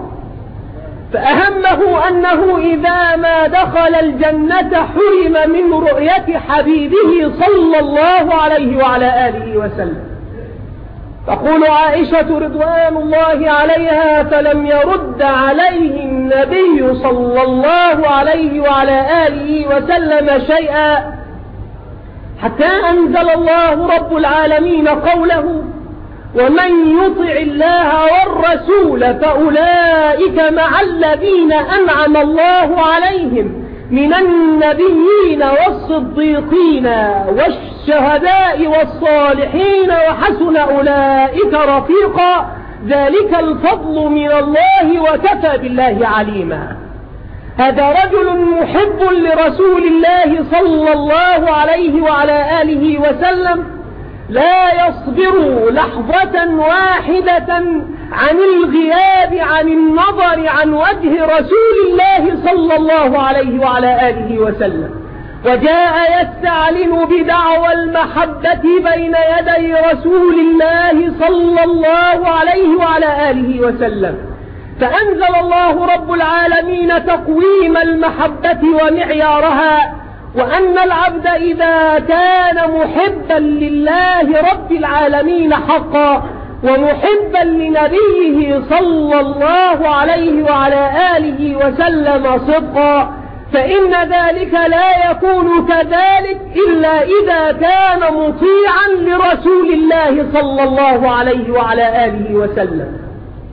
فأهمه أنه إذا ما دخل الجنة حرم من رؤية حبيبه صلى الله عليه وعلى آله وسلم. تقول عائشة رضوان الله عليها: فلم يرد عليه النبي صلى الله عليه وعلى آله وسلم شيئا حتى أنزل الله رب العالمين قوله: ومن يطع الله والرسول فأولئك مع الذين أنعم الله عليهم من النبيين والصديقين والشهداء والصالحين وحسن أولئك رفيقا، ذلك الفضل من الله وكفى بالله عليما. هذا رجل محب لرسول الله صلى الله عليه وعلى آله وسلم لا يصبر لحظة واحدة عن الغياب عن النظر عن وجه رسول الله صلى الله عليه وعلى آله وسلم، وجاء يستعلن بدعوى المحبة بين يدي رسول الله صلى الله عليه وعلى آله وسلم. فأنزل الله رب العالمين تقويم المحبة ومعيارها، وأن العبد إذا كان محبا لله رب العالمين حقا ومحبا لنبيه صلى الله عليه وعلى آله وسلم صدقا، فإن ذلك لا يكون كذلك إلا إذا كان مطيعا لرسول الله صلى الله عليه وعلى آله وسلم.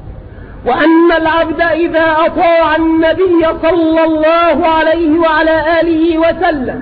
وأن العبد إذا أطاع النبي صلى الله عليه وعلى آله وسلم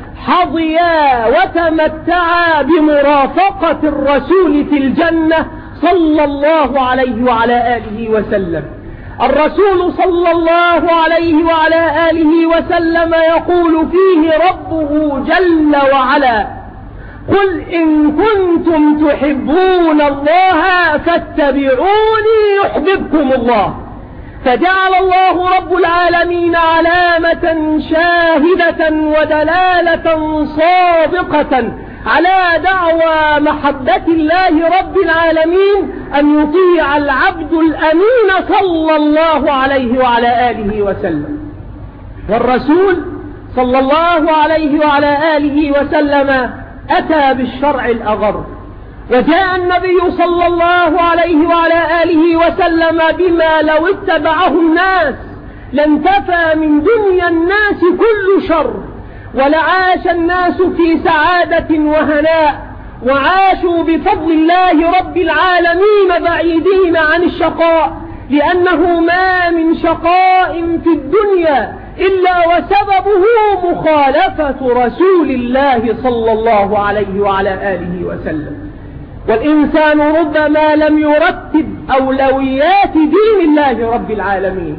حظيا وتمتعا بمرافقة الرسول في الجنة صلى الله عليه وعلى آله وسلم. الرسول صلى الله عليه وعلى آله وسلم يقول فيه ربه جل وعلا: قل إن كنتم تحبون الله فاتبعوني يحببكم الله. فجعل الله رب العالمين علامة شاهدة ودلالة صادقة على دعوى محبة الله رب العالمين أن يطيع العبد الأمين صلى الله عليه وعلى آله وسلم. والرسول صلى الله عليه وعلى آله وسلم أتى بالشرع الأغر، وجاء النبي صلى الله عليه وعلى آله وسلم بما لو اتبعه الناس لانتفى من دنيا الناس كل شر، ولعاش الناس في سعادة وهناء، وعاشوا بفضل الله رب العالمين بعيدين عن الشقاء، لأنه ما من شقاء في الدنيا إلا وسببه مخالفة رسول الله صلى الله عليه وعلى آله وسلم. والإنسان ربما لم يرتب أولويات دين الله رب العالمين،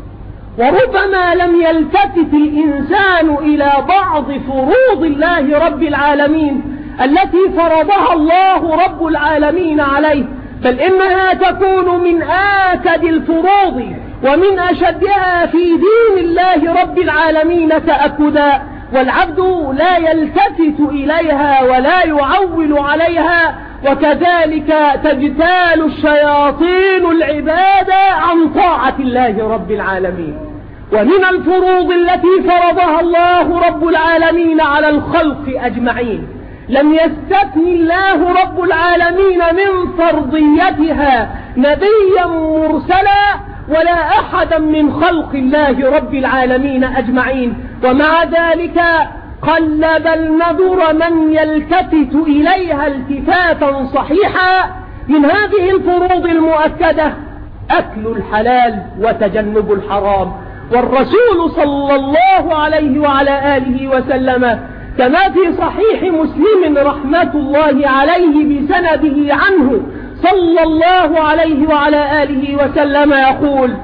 وربما لم يلتفت الإنسان إلى بعض فروض الله رب العالمين التي فرضها الله رب العالمين عليه، بل إنها تكون من آكد الفروض ومن أشدها في دين الله رب العالمين تأكدا، والعبد لا يلتفت إليها ولا يعول عليها، وكذلك تجتال الشياطين العباد عن طاعة الله رب العالمين. ومن الفروض التي فرضها الله رب العالمين على الخلق أجمعين لم يستثن الله رب العالمين من فرضيتها نبيا مرسلا ولا أحدا من خلق الله رب العالمين أجمعين، ومع ذلك قل بل ندر من يلتفت إليها التفاتا صحيحا. من هذه الفروض المؤكدة أكل الحلال وتجنب الحرام، والرسول صلى الله عليه وعلى آله وسلم كما في صحيح مسلم رحمة الله عليه بسنده عنه صلى الله عليه وعلى آله وسلم يقول: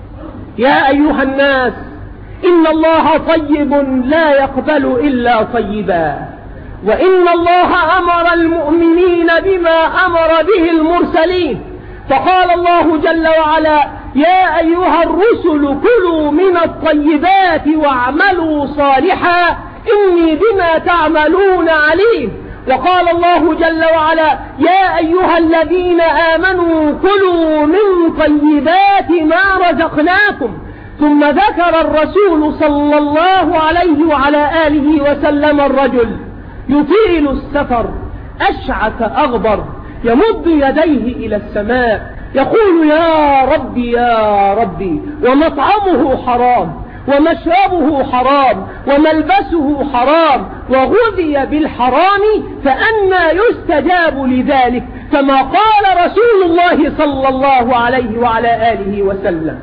يا أيها الناس إن الله طيب لا يقبل إلا طيبا، وإن الله أمر المؤمنين بما أمر به المرسلين، فقال الله جل وعلا: يا أيها الرسل كلوا من الطيبات واعملوا صالحا إني بما تعملون عليم. وقال الله جل وعلا: يا أيها الذين آمنوا كلوا من طيبات ما رزقناكم. ثم ذكر الرسول صلى الله عليه وعلى آله وسلم الرجل يطيل السفر أشعث أغبر يمد يديه إلى السماء يقول: يا ربي يا ربي، ومطعمه حرام ومشربه حرام وملبسه حرام وغذي بالحرام، فأنى يستجاب لذلك؟ كما قال رسول الله صلى الله عليه وعلى آله وسلم.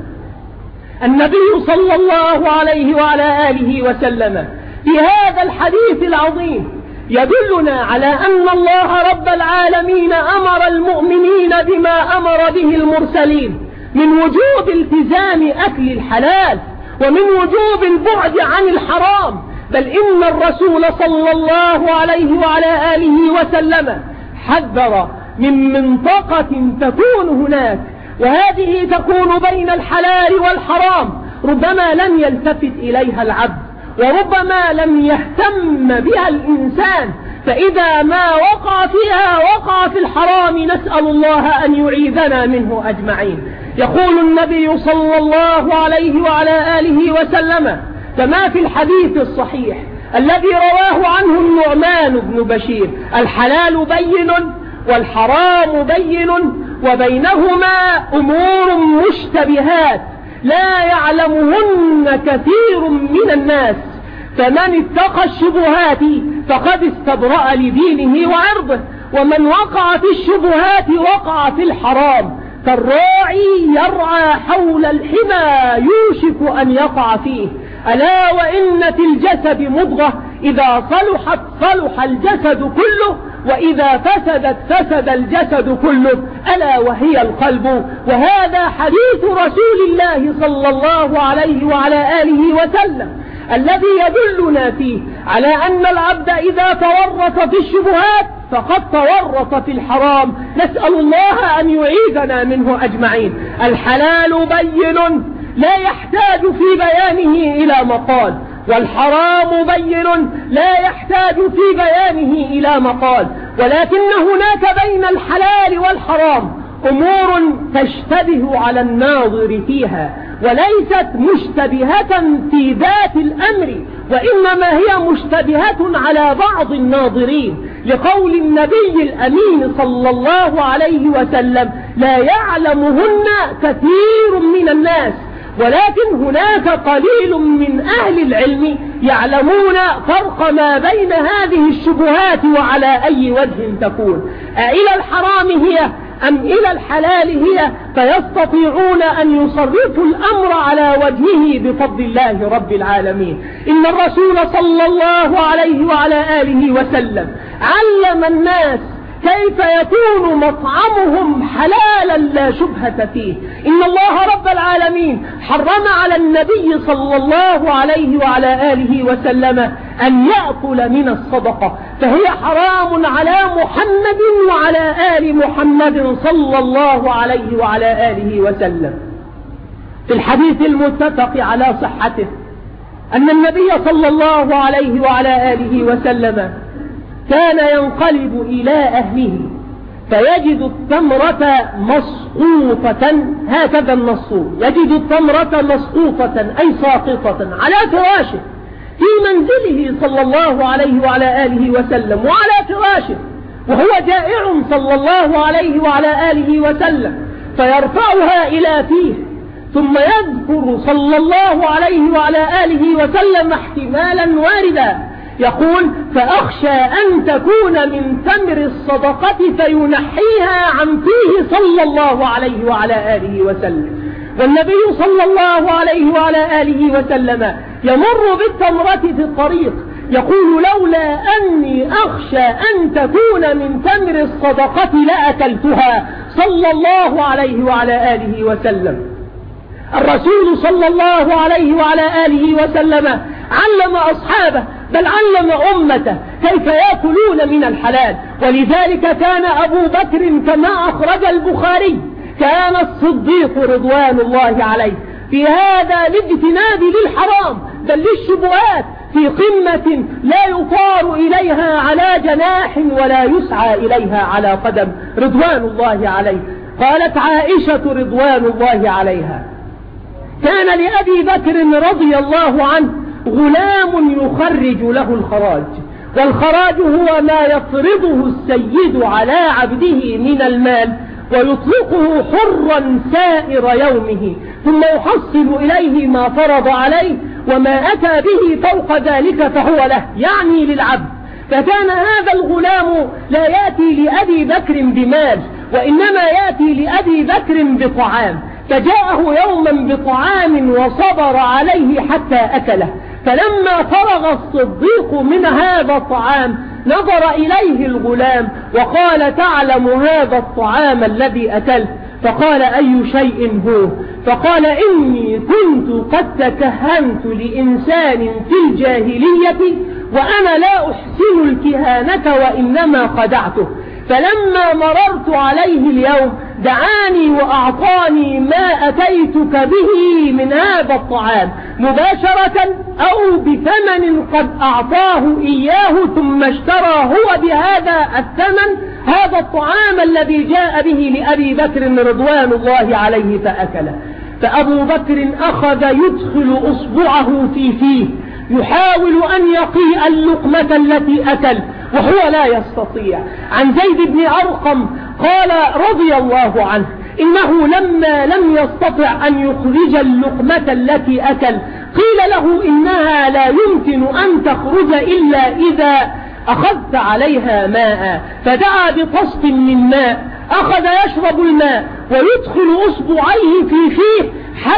النبي صلى الله عليه وعلى آله وسلم في هذا الحديث العظيم يدلنا على أن الله رب العالمين أمر المؤمنين بما أمر به المرسلين من وجوب التزام أكل الحلال ومن وجوب البعد عن الحرام، بل إن الرسول صلى الله عليه وعلى آله وسلم حذر من منطقة تكون هناك، وهذه تكون بين الحلال والحرام، ربما لم يلتفت إليها العبد وربما لم يهتم بها الإنسان، فإذا ما وقع فيها وقع في الحرام، نسأل الله أن يعيذنا منه أجمعين. يقول النبي صلى الله عليه وعلى آله وسلم كما في الحديث الصحيح الذي رواه عنه النعمان بن بشير: الحلال بين والحرام بين وبينهما أمور مشتبهات لا يعلمهن كثير من الناس، فمن اتقى الشبهات فقد استبرأ لدينه وعرضه، ومن وقع في الشبهات وقع في الحرام، فالراعي يرعى حول الحمى يوشك أن يقع فيه. ألا وإن في الجسد مضغة إذا صلحت صلح الجسد كله، وإذا فسدت فسد الجسد كله، ألا وهي القلب. وهذا حديث رسول الله صلى الله عليه وعلى آله وسلم الذي يدلنا فيه على أن العبد إذا تورط في الشبهات فقد تورط في الحرام، نسأل الله أن يعيذنا منه أجمعين. الحلال بين لا يحتاج في بيانه إلى مقال، والحرام بين لا يحتاج في بيانه إلى مقال، ولكن هناك بين الحلال والحرام أمور تشتبه على الناظر فيها، وليست مشتبهة في ذات الأمر، وإنما هي مشتبهة على بعض الناظرين، لقول النبي الأمين صلى الله عليه وسلم: لا يعلمهن كثير من الناس، ولكن هناك قليل من أهل العلم يعلمون فرق ما بين هذه الشبهات وعلى أي وجه تكون، أإلى الحرام هي أم إلى الحلال هي، فيستطيعون أن يصرفوا الأمر على وجهه بفضل الله رب العالمين. إن الرسول صلى الله عليه وعلى آله وسلم علم الناس كيف يكون مطعمهم حلالا لا شبهة فيه. إن الله رب العالمين حرم على النبي صلى الله عليه وعلى آله وسلم أن يأكل من الصدقة، فهي حرام على محمد وعلى آل محمد صلى الله عليه وعلى آله وسلم. في الحديث المتفق على صحته أن النبي صلى الله عليه وعلى آله وسلم كان ينقلب إلى أهله فيجد التمرة مسقوطة، هكذا النص، يجد التمرة مسقوطة أي ساقطة على فراشه في منزله صلى الله عليه وعلى آله وسلم، وعلى فراشه وهو جائع صلى الله عليه وعلى آله وسلم، فيرفعها إلى فيه ثم يذكر صلى الله عليه وعلى آله وسلم احتمالا واردا يقول: فأخشى أن تكون من تمر الصدقة فينحيها عن فيه صلى الله عليه وعلى آله وسلم. والنبي صلى الله عليه وعلى آله وسلم يمر بالتمرة في الطريق يقول: لولا أني أخشى أن تكون من تمر الصدقة لأكلتها صلى الله عليه وعلى آله وسلم. الرسول صلى الله عليه وعلى آله وسلم علم أصحابه بل علم أمته كيف يأكلون من الحلال، ولذلك كان أبو بكر كما أخرج البخاري كان الصديق رضوان الله عليه في هذا الاجتناب للحرام بل للشبهات في قمة لا يطار إليها على جناح ولا يسعى إليها على قدم رضوان الله عليه. قالت عائشة رضوان الله عليها: كان لأبي بكر رضي الله عنه غلام يخرج له الخراج، والخراج هو ما يفرضه السيد على عبده من المال ويطلقه حرا سائر يومه ثم يحصل إليه ما فرض عليه، وما أتى به فوق ذلك فهو له، يعني للعبد. فكان هذا الغلام لا يأتي لأبي بكر بمال وإنما يأتي لأبي بكر بطعام، فجاءه يوما بطعام وصبر عليه حتى أكله، فلما فرغ الصديق من هذا الطعام نظر إليه الغلام وقال: تعلم هذا الطعام الذي أكلت؟ فقال: أي شيء هو؟ فقال: إني كنت قد تكهنت لإنسان في الجاهلية وأنا لا أحسن الكهانة وإنما خدعته، فلما مررت عليه اليوم دعاني وأعطاني ما أتيتك به من هذا الطعام مباشرة أو بثمن قد أعطاه إياه ثم اشترى هو بهذا الثمن هذا الطعام الذي جاء به لأبي بكر رضوان الله عليه فأكله. فأبو بكر أخذ يدخل أصبعه في فيه يحاول أن يقيء اللقمة التي أكل وهو لا يستطيع. عن زيد بن أرقم قال رضي الله عنه: إنه لما لم يستطع أن يخرج اللقمة التي أكل قيل له: إنها لا يمكن أن تخرج إلا إذا أخذت عليها ماء، فدعا بطست من ماء، أخذ يشرب الماء ويدخل أصبعيه في فيه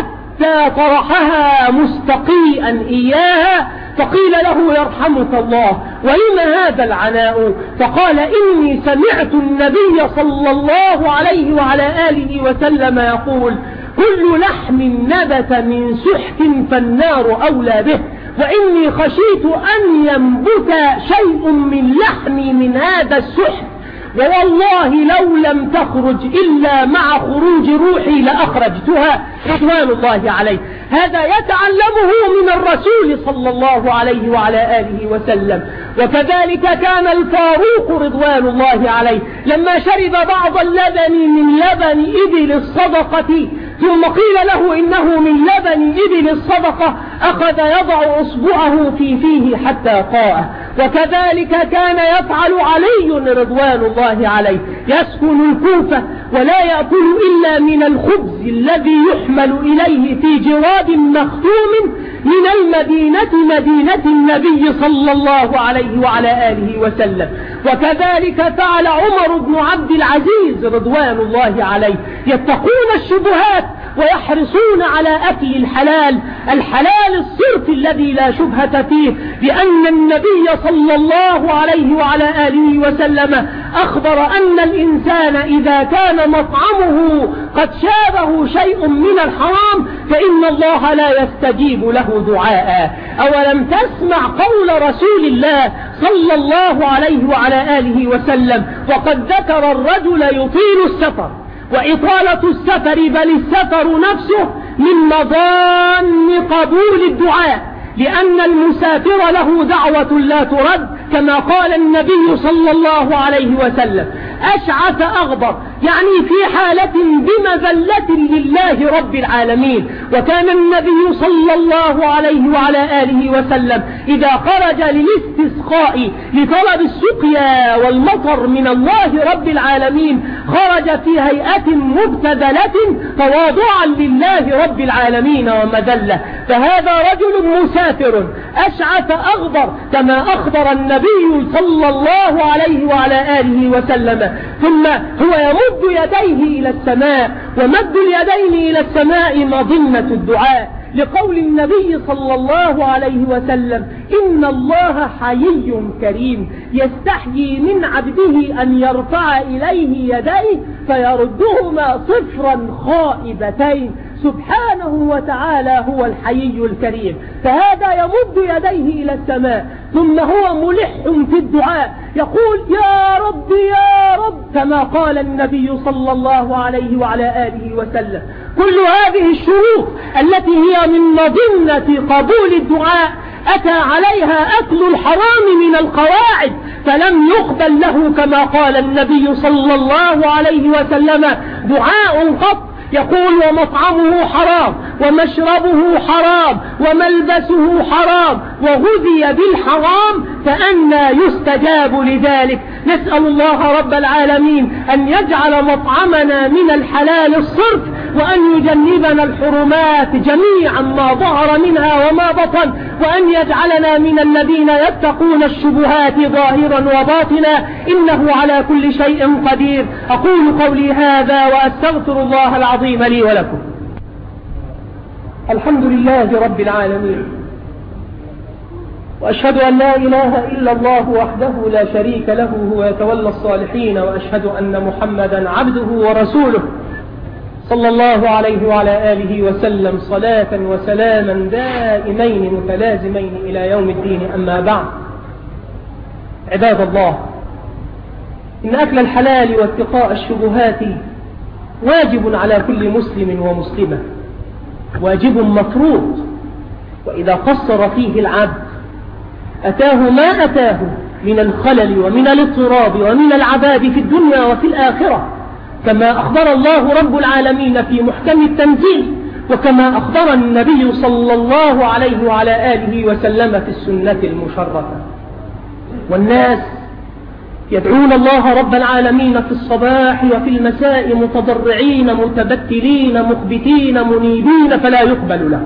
حتى طرحها مستقيئا إياها، فقيل له: يرحمك الله، ولم هذا العناء؟ فقال: إني سمعت النبي صلى الله عليه وعلى آله وسلم يقول: كل لحم نبت من سحت فالنار أولى به، وإني خشيت أن ينبت شيء من لحمي من هذا السحت، ووالله لو لم تخرج إلا مع خروج روحي لأخرجتها رضوان الله عليه. هذا يتعلمه من الرسول صلى الله عليه وعلى آله وسلم. وكذلك كان الفاروق رضوان الله عليه لما شرب بعض اللبن من لبن إبل الصدقة ثم قيل له إنه من لبن إبل الصدقة أخذ يضع أصبعه في فيه حتى قاء. وكذلك كان يفعل علي رضوان الله عليه، يسكن الكوفة ولا يأكل إلا من الخبز الذي يحمل إليه في جواد مختوم من المدينة مدينة النبي صلى الله عليه وعلى آله وسلم. وكذلك فعل عمر بن عبد العزيز رضوان الله عليه، يتقون الشبهات ويحرصون على أكل الحلال الصرف الذي لا شبهة فيه، لأن النبي صلى الله عليه وعلى آله وسلم أخبر أن الإنسان إذا كان مطعمه قد شابه شيء من الحرام فإن الله لا يستجيب له دعاء. أولم تسمع قول رسول الله صلى الله عليه وعلى آله وسلم: وقد ذكر الرجل يطيل السفر وإطالة السفر بل السفر نفسه من مظان قبول الدعاء، لأن المسافر له دعوة لا ترد كما قال النبي صلى الله عليه وسلم: أشعث أغبر، يعني في حالة بمذلة لله رب العالمين. وكان النبي صلى الله عليه وعلى آله وسلم إذا خرج للاستسقاء لطلب السقيا والمطر من الله رب العالمين خرج في هيئة مبتذلة تواضعا لله رب العالمين ومذلة. فهذا رجل مسافر أشعث أغبر كما أخبر النبي صلى الله عليه وعلى آله وسلم. ثم هو يمد يديه إلى السماء، ومد اليدين إلى السماء مظنة الدعاء، لقول النبي صلى الله عليه وسلم: إن الله حيي كريم يستحيي من عبده أن يرفع إليه يديه فيردهما صفرا خائبتين. سبحانه وتعالى هو الحيي الكريم. فهذا يمد يديه إلى السماء ثم هو ملح في الدعاء يقول: يا رب يا رب، كما قال النبي صلى الله عليه وعلى آله وسلم. كل هذه الشروط التي هي من مظنة قبول الدعاء أتى عليها أكل الحرام من القواعد فلم يقبل له، كما قال النبي صلى الله عليه وسلم: دعاء قط يقول: ومطعمه حرام ومشربه حرام وملبسه حرام وغذي بالحرام فأنى يستجاب لذلك. نسأل الله رب العالمين أن يجعل مطعمنا من الحلال الصرف، وأن يجنبنا الحرمات جميعا ما ظهر منها وما بطن، وأن يجعلنا من الذين يتقون الشبهات ظاهرا وباطنا، إنه على كل شيء قدير. أقول قولي هذا وأستغفر الله العظيم لي ولكم. الحمد لله رب العالمين، وأشهد أن لا إله إلا الله وحده لا شريك له هو يتولى الصالحين، وأشهد أن محمدا عبده ورسوله صلى الله عليه وعلى آله وسلم صلاة وسلاما دائمين متلازمين إلى يوم الدين. أما بعد، عباد الله، إن أكل الحلال واتقاء الشبهات واجب على كل مسلم ومسلمة، واجب مفروض، وإذا قصر فيه العبد أتاه ما أتاه من الخلل ومن الاضطراب ومن العذاب في الدنيا وفي الآخرة، كما أخبر الله رب العالمين في محكم التنزيل، وكما أخبر النبي صلى الله عليه وعلى آله وسلم في السنة المشرفة. والناس يدعون الله رب العالمين في الصباح وفي المساء متضرعين متبتلين مخبتين منيبين فلا يقبل له.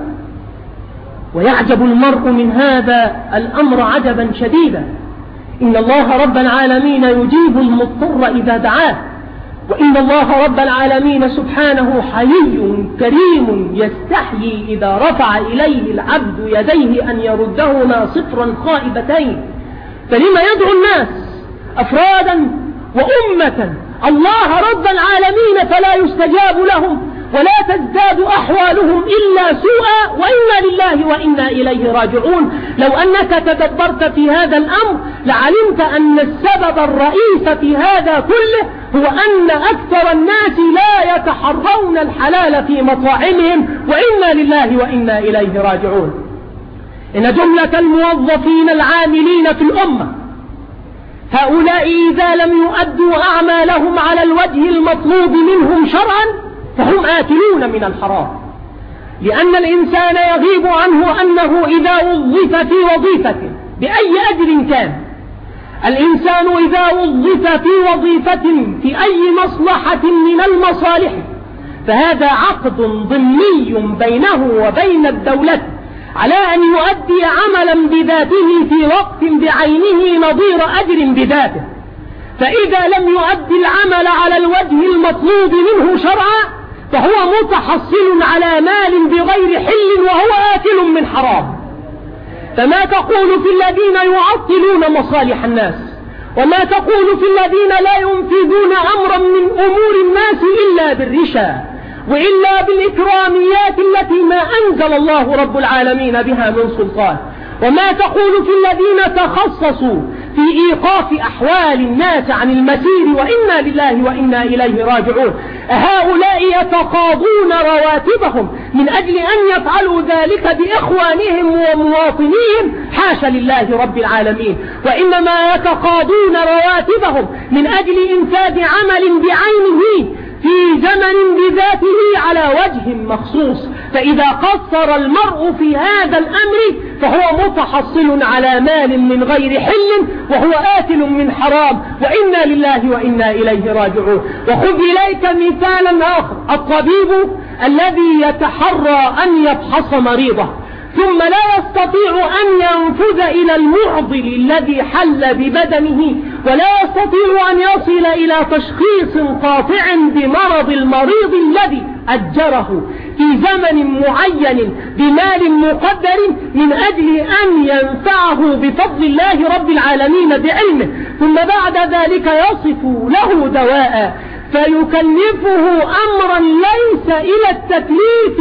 ويعجب المرء من هذا الأمر عجبا شديدا. إن الله رب العالمين يجيب المضطر إذا دعاه، وإن الله رب العالمين سبحانه حيي كريم يستحيي إذا رفع إليه العبد يديه أن يردهما صفرا خائبتين. فلما يدعو الناس أفرادا وأمة الله رب العالمين فلا يستجاب لهم ولا تزداد أحوالهم إلا سوءا، وإنا لله وإنا إليه راجعون؟ لو أنك تدبرت في هذا الأمر لعلمت أن السبب الرئيس في هذا كله هو أن أكثر الناس لا يتحرون الحلال في مطاعمهم، وإنا لله وإنا إليه راجعون. إن جملة الموظفين العاملين في الأمة هؤلاء إذا لم يؤدوا أعمالهم على الوجه المطلوب منهم شرعا فهم آكلون من الحرام، لأن الإنسان يغيب عنه أنه إذا وظف في وظيفة بأي أجر كان، الإنسان إذا وظف في وظيفة في أي مصلحة من المصالح فهذا عقد ضمني بينه وبين الدولة على أن يؤدي عملا بذاته في وقت بعينه نظير أجر بذاته. فإذا لم يؤدي العمل على الوجه المطلوب منه شرعا فهو متحصل على مال بغير حل وهو آكل من حرام. فما تقول في الذين يعطلون مصالح الناس، وما تقول في الذين لا ينفذون أمرا من أمور الناس إلا بالرشا وإلا بالإكراميات التي ما أنزل الله رب العالمين بها من سلطان، وما تقول في الذين تخصصوا في إيقاف أحوال الناس عن المسير، وإنا لله وإنا إليه راجعون. هؤلاء يتقاضون رواتبهم من أجل أن يفعلوا ذلك بإخوانهم ومواطنيهم، حاشا لله رب العالمين، وإنما يتقاضون رواتبهم من أجل إنفاذ عمل بعينه في زمن بذاته على وجه مخصوص. فإذا قصر المرء في هذا الأمر فهو متحصل على مال من غير حل، وهو آكل من حرام، وإنا لله وإنا إليه راجعون. وخذ إليك مثالا آخر: الطبيب الذي يتحرى أن يفحص مريضه ثم لا يستطيع أن ينفذ إلى المعضل الذي حل ببدنه، ولا يستطيع أن يصل إلى تشخيص قاطع بمرض المريض الذي أجره في زمن معين بمال مقدر من أجل أن ينفعه بفضل الله رب العالمين بعلمه، ثم بعد ذلك يصف له دواء فيكلفه أمرا ليس إلى التكليف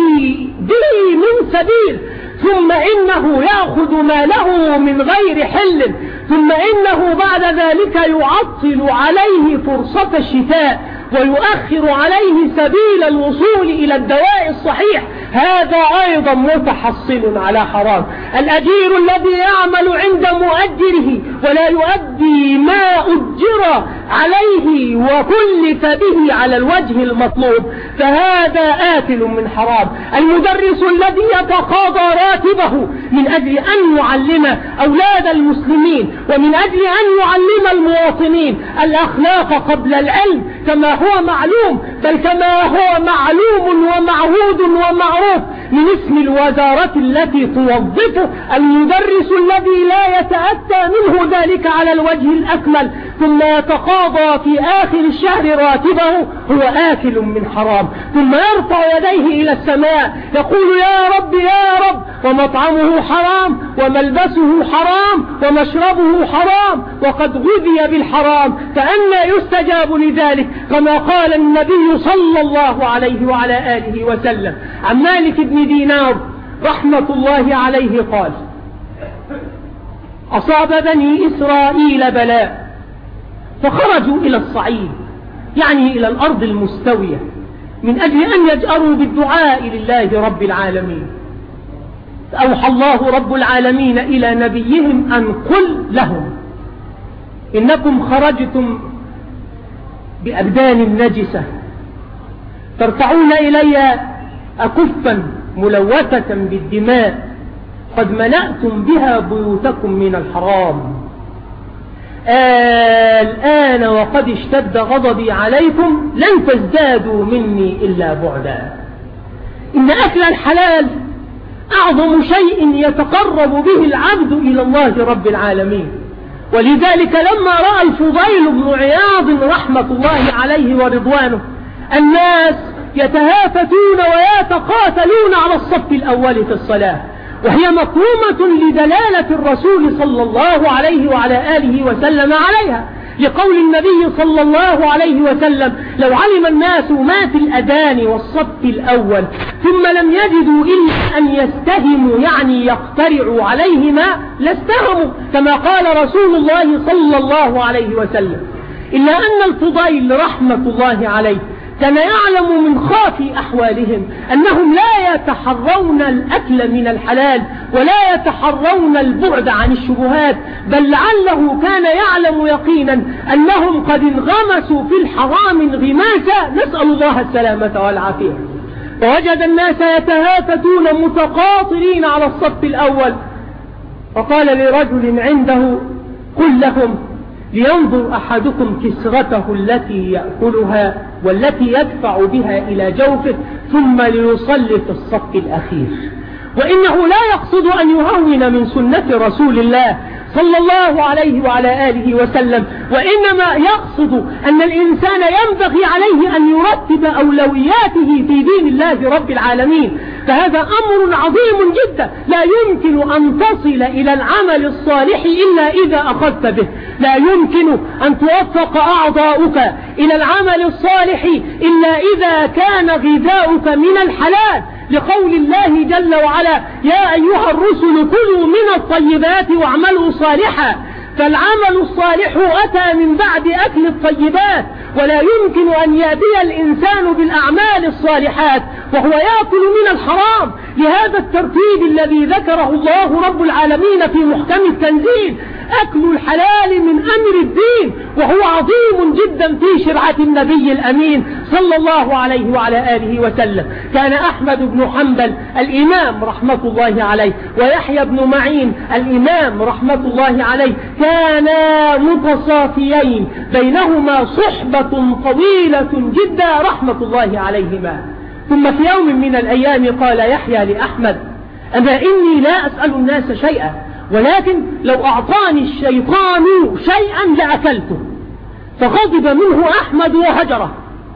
به من سبيل، ثم إنه يأخذ ماله من غير حل، ثم إنه بعد ذلك يعطل عليه فرصة الشفاء ويؤخر عليه سبيل الوصول إلى الدواء الصحيح، هذا أيضا متحصل على حرام. الأجير الذي يعمل عند مؤجره ولا يؤدي ما أجر عليه وكلف به على الوجه المطلوب فهذا آكل من حرام. المدرس الذي يتقاضى راتبه من أجل أن يعلم أولاد المسلمين ومن أجل أن يعلم المواطنين الأخلاق قبل العلم كما هو معلوم، بل كما هو معلوم ومعهود ومعروف من اسم الوزارة التي توظفه، المدرس الذي لا يتأتى منه ذلك على الوجه الأكمل ثم يتقاضى في آخر الشهر راتبه هو آكل من حرام، ثم يرفع يديه إلى السماء يقول: يا رب يا رب، ومطعمه حرام وملبسه حرام ومشربه حرام وقد غذي بالحرام، فأنى يستجاب لذلك؟ كما قال النبي صلى الله عليه وعلى آله وسلم عن مالك بن دينار رحمة الله عليه قال: أصاب بني إسرائيل بلاء فخرجوا إلى الصعيد، يعني إلى الأرض المستوية، من أجل أن يجأروا بالدعاء لله رب العالمين. فأوحى الله رب العالمين إلى نبيهم أن قل لهم: إنكم خرجتم بأبدان نجسة ترفعون إلي أكفا ملوثة بالدماء قد ملأتم بها بيوتكم من الحرام، الآن وقد اشتد غضبي عليكم لن تزدادوا مني إلا بعدا. إن أكل الحلال أعظم شيء يتقرب به العبد إلى الله رب العالمين، ولذلك لما رأى الفضيل بن عياض رحمة الله عليه ورضوانه الناس يتهافتون ويتقاتلون على الصف الأول في الصلاة، وهي مفهومة لدلالة الرسول صلى الله عليه وعلى آله وسلم عليها، لقول النبي صلى الله عليه وسلم: لو علم الناس ما في الأذان والصف الأول ثم لم يجدوا إلا أن يستهموا، يعني يقترعوا عليهما، لاستهموا، كما قال رسول الله صلى الله عليه وسلم. إلا أن الفضيل رحمة الله عليه كان يعلم من خافي أحوالهم أنهم لا يتحرون الأكل من الحلال ولا يتحرون البعد عن الشبهات، بل لعله كان يعلم يقينا أنهم قد انغمسوا في الحرام انغماسا، نسأل الله السلامة والعافية. ووجد الناس يتهافتون متقاطرين على الصف الأول، فقال لرجل عنده: قل لهم لينظر أحدكم كسرته التي يأكلها والتي يدفع بها إلى جوفه ثم ليصلي في الصف الأخير. وإنه لا يقصد أن يهون من سنة رسول الله صلى الله عليه وعلى آله وسلم، وإنما يقصد أن الإنسان ينبغي عليه أن يرتب أولوياته في دين الله رب العالمين، فهذا أمر عظيم جدا لا يمكن أن تصل إلى العمل الصالح إلا إذا أخذت به، لا يمكن أن توفق أعضاؤك إلى العمل الصالح إلا إذا كان غذاؤك من الحلال، لقول الله جل وعلا: يا أيها الرسل كلوا من الطيبات واعملوا صالحا. فالعمل الصالح أتى من بعد أكل الطيبات، ولا يمكن أن يأتي الإنسان بالأعمال الصالحات وهو يأكل من الحرام. لهذا الترتيب الذي ذكره الله رب العالمين في محكم التنزيل، أكل الحلال من أمر الدين، وهو عظيم جدا في شرعة النبي الأمين صلى الله عليه وعلى آله وسلم. كان أحمد بن حنبل الإمام رحمة الله عليه ويحيى بن معين الإمام رحمة الله عليه كانا متصافيين، بينهما صحبة طويلة جدا رحمة الله عليهما. ثم في يوم من الأيام قال يحيى لأحمد: أما إني لا أسأل الناس شيئا، ولكن لو أعطاني الشيطان شيئا لأكلته. فغضب منه أحمد وهجره.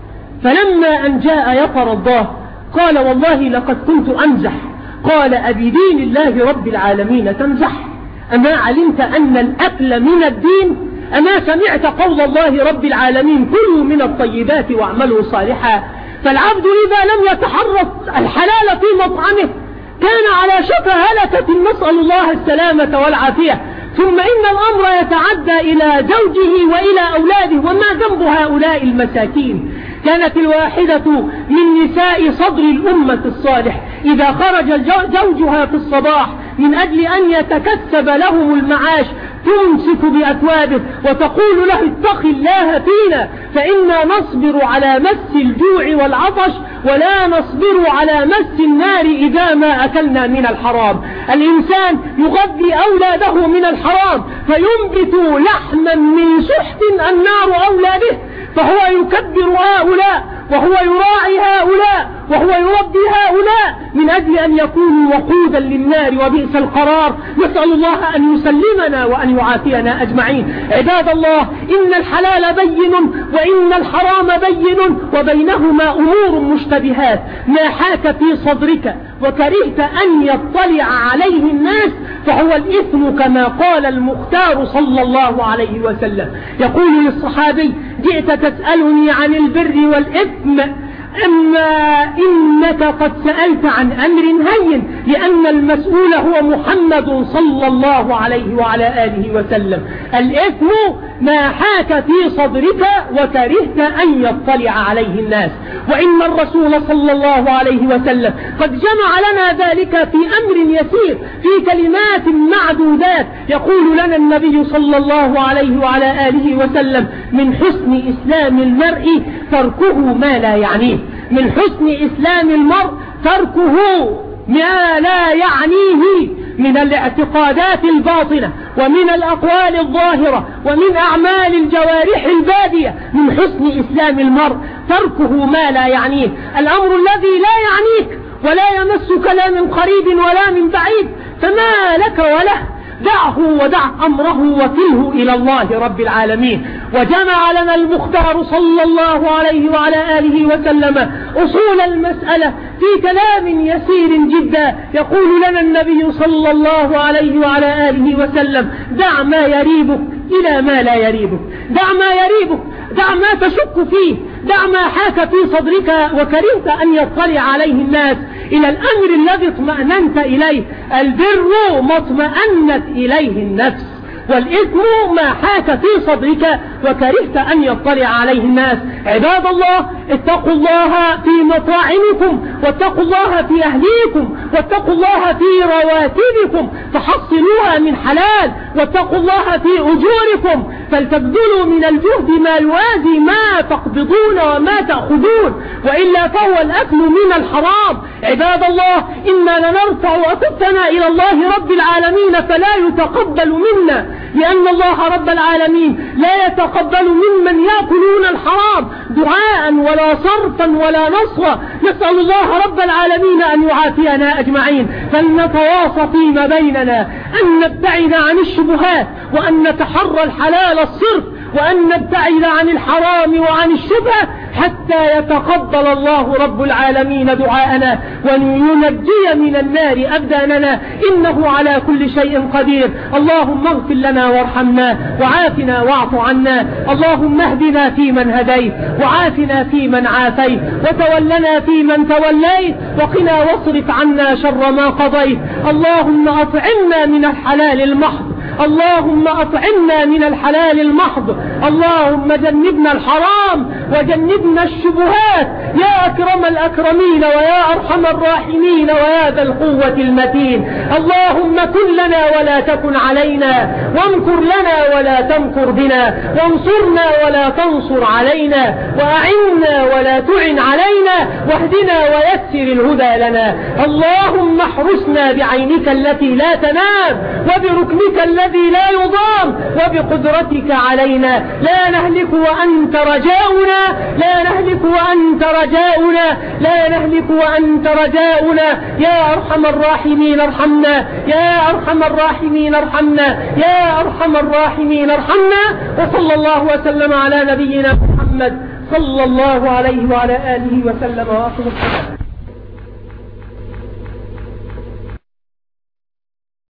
فلما أن جاء يترضاه قال: والله لقد كنت أمزح. قال: أبدين الله رب العالمين تمزح؟ أما علمت أن الأكل من الدين؟ أما سمعت قول الله رب العالمين: كلوا من الطيبات واعملوا صالحا؟ فالعبد إذا لم يتحرص الحلال في مطعمه كان على شفا هلكة، نسأل الله السلامة والعافية. ثم إن الأمر يتعدى إلى زوجه وإلى أولاده، وما ذنب هؤلاء المساكين؟ كانت الواحدة من نساء صدر الأمة الصالح إذا خرج زوجها في الصباح من أجل أن يتكسب لهم المعاش تمسك بأكوابه وتقول له: اتق الله فينا، فإنا نصبر على مس الجوع والعطش ولا نصبر على مس النار إذا ما أكلنا من الحرام. الإنسان يغذي أولاده من الحرام فينبت لحما من سحت النار أولى به، فهو يكبر هؤلاء وهو يراعي هؤلاء وهو يربي هؤلاء من أجل أن يكونوا وقودا للنار وبئس القرار. نسأل الله أن يسلمنا وأن يعافينا أجمعين. عباد الله، إن الحلال بين وإن الحرام بين، وبينهما أمور مشتبهات. ما حاك في صدرك وكرهت أن يطلع عليه الناس فهو الإثم، كما قال المختار صلى الله عليه وسلم. يقول للصحابي: جئت تسألني عن البر والإثم، أما إنك قد سألت عن أمر هين، لأن المسؤول هو محمد صلى الله عليه وعلى آله وسلم. الإثم ما حاك في صدرك وكرهت أن يطلع عليه الناس، وإن الرسول صلى الله عليه وسلم قد جمع لنا ذلك في أمر يسير في كلمات معدودات. يقول لنا النبي صلى الله عليه وعلى آله وسلم: من حسن إسلام المرء تركه ما لا يعنيه. من حسن إسلام المرء تركه ما لا يعنيه من الاعتقادات الباطنة ومن الأقوال الظاهرة ومن أعمال الجوارح البادية. من حسن إسلام المرء تركه ما لا يعنيه. الأمر الذي لا يعنيك ولا يمسك لا من قريب ولا من بعيد فما لك وله، دعه ودع أمره وكله إلى الله رب العالمين. وجمع لنا المختار صلى الله عليه وعلى آله وسلم أصول المسألة في كلام يسير جدا. يقول لنا النبي صلى الله عليه وعلى آله وسلم: دع ما يريبك إلى ما لا يريبك، دع ما يريبك، دع ما تشك فيه، دع ما حاك في صدرك وكرهت أن يطلع عليه الناس، إلى الأمر الذي اطمأننت إليه. البر ما اطمأنت إليه النفس، والإثم ما حاك في صدرك وكرهت أن يطلع عليه الناس. عباد الله، اتقوا الله في مطاعمكم، واتقوا الله في أهليكم، واتقوا الله في رواتبكم فحصلوها من حلال، واتقوا الله في أجوركم فلتبذلوا من الجهد ما يوازي ما تقبضون وما تأخذون، وإلا فهو الأكل من الحرام. عباد الله، إنا لنرفع أكفنا إلى الله رب العالمين فلا يتقبل منا، لأن الله رب العالمين لا يتقبل ممن يأكلون الحرام دعاء ولا صرفا ولا نصرا. نسأل الله رب العالمين أن يعافينا أجمعين. فلنتواصى فيما بيننا أن نبتعد عن الشبهات، وأن نتحرى الحلال الصرف، وأن نبتعد عن الحرام وعن الشبهة حتى يتقبل الله رب العالمين دعاءنا وينجي من النار أبداننا، إنه على كل شيء قدير. اللهم اغفر لنا وارحمنا وعافنا واعف عنا. اللهم اهدنا فيمن هديت، وعافنا فيمن عافيت، وتولنا فيمن توليت، وقنا واصرف عنا شر ما قضيت. اللهم أطعمنا من الحلال المحض، اللهم أطعمنا من الحلال المحض، اللهم جنبنا الحرام وجنبنا الشبهات يا أكرم الأكرمين ويا أرحم الراحمين ويا ذا القوة المتين. اللهم كن لنا ولا تكن علينا، وامكر لنا ولا تمكر بنا، وانصرنا ولا تنصر علينا، وأعنا ولا تعن علينا، واهدنا ويسر الهدى لنا. اللهم احرسنا بعينك التي لا تنام، وبركنك الذي لا يضام، وبقدرتك علينا لا نهلك وأنت رجاؤنا، لا نهلك وأنت رجاؤنا، لا نهلك وأنت رجاؤنا. يا أرحم الراحمين ارحمنا، يا أرحم الراحمين ارحمنا، يا أرحم الراحمين ارحمنا. وصلى الله وسلم على نبينا محمد صلى الله عليه وعلى آله وسلم وآخر السلام.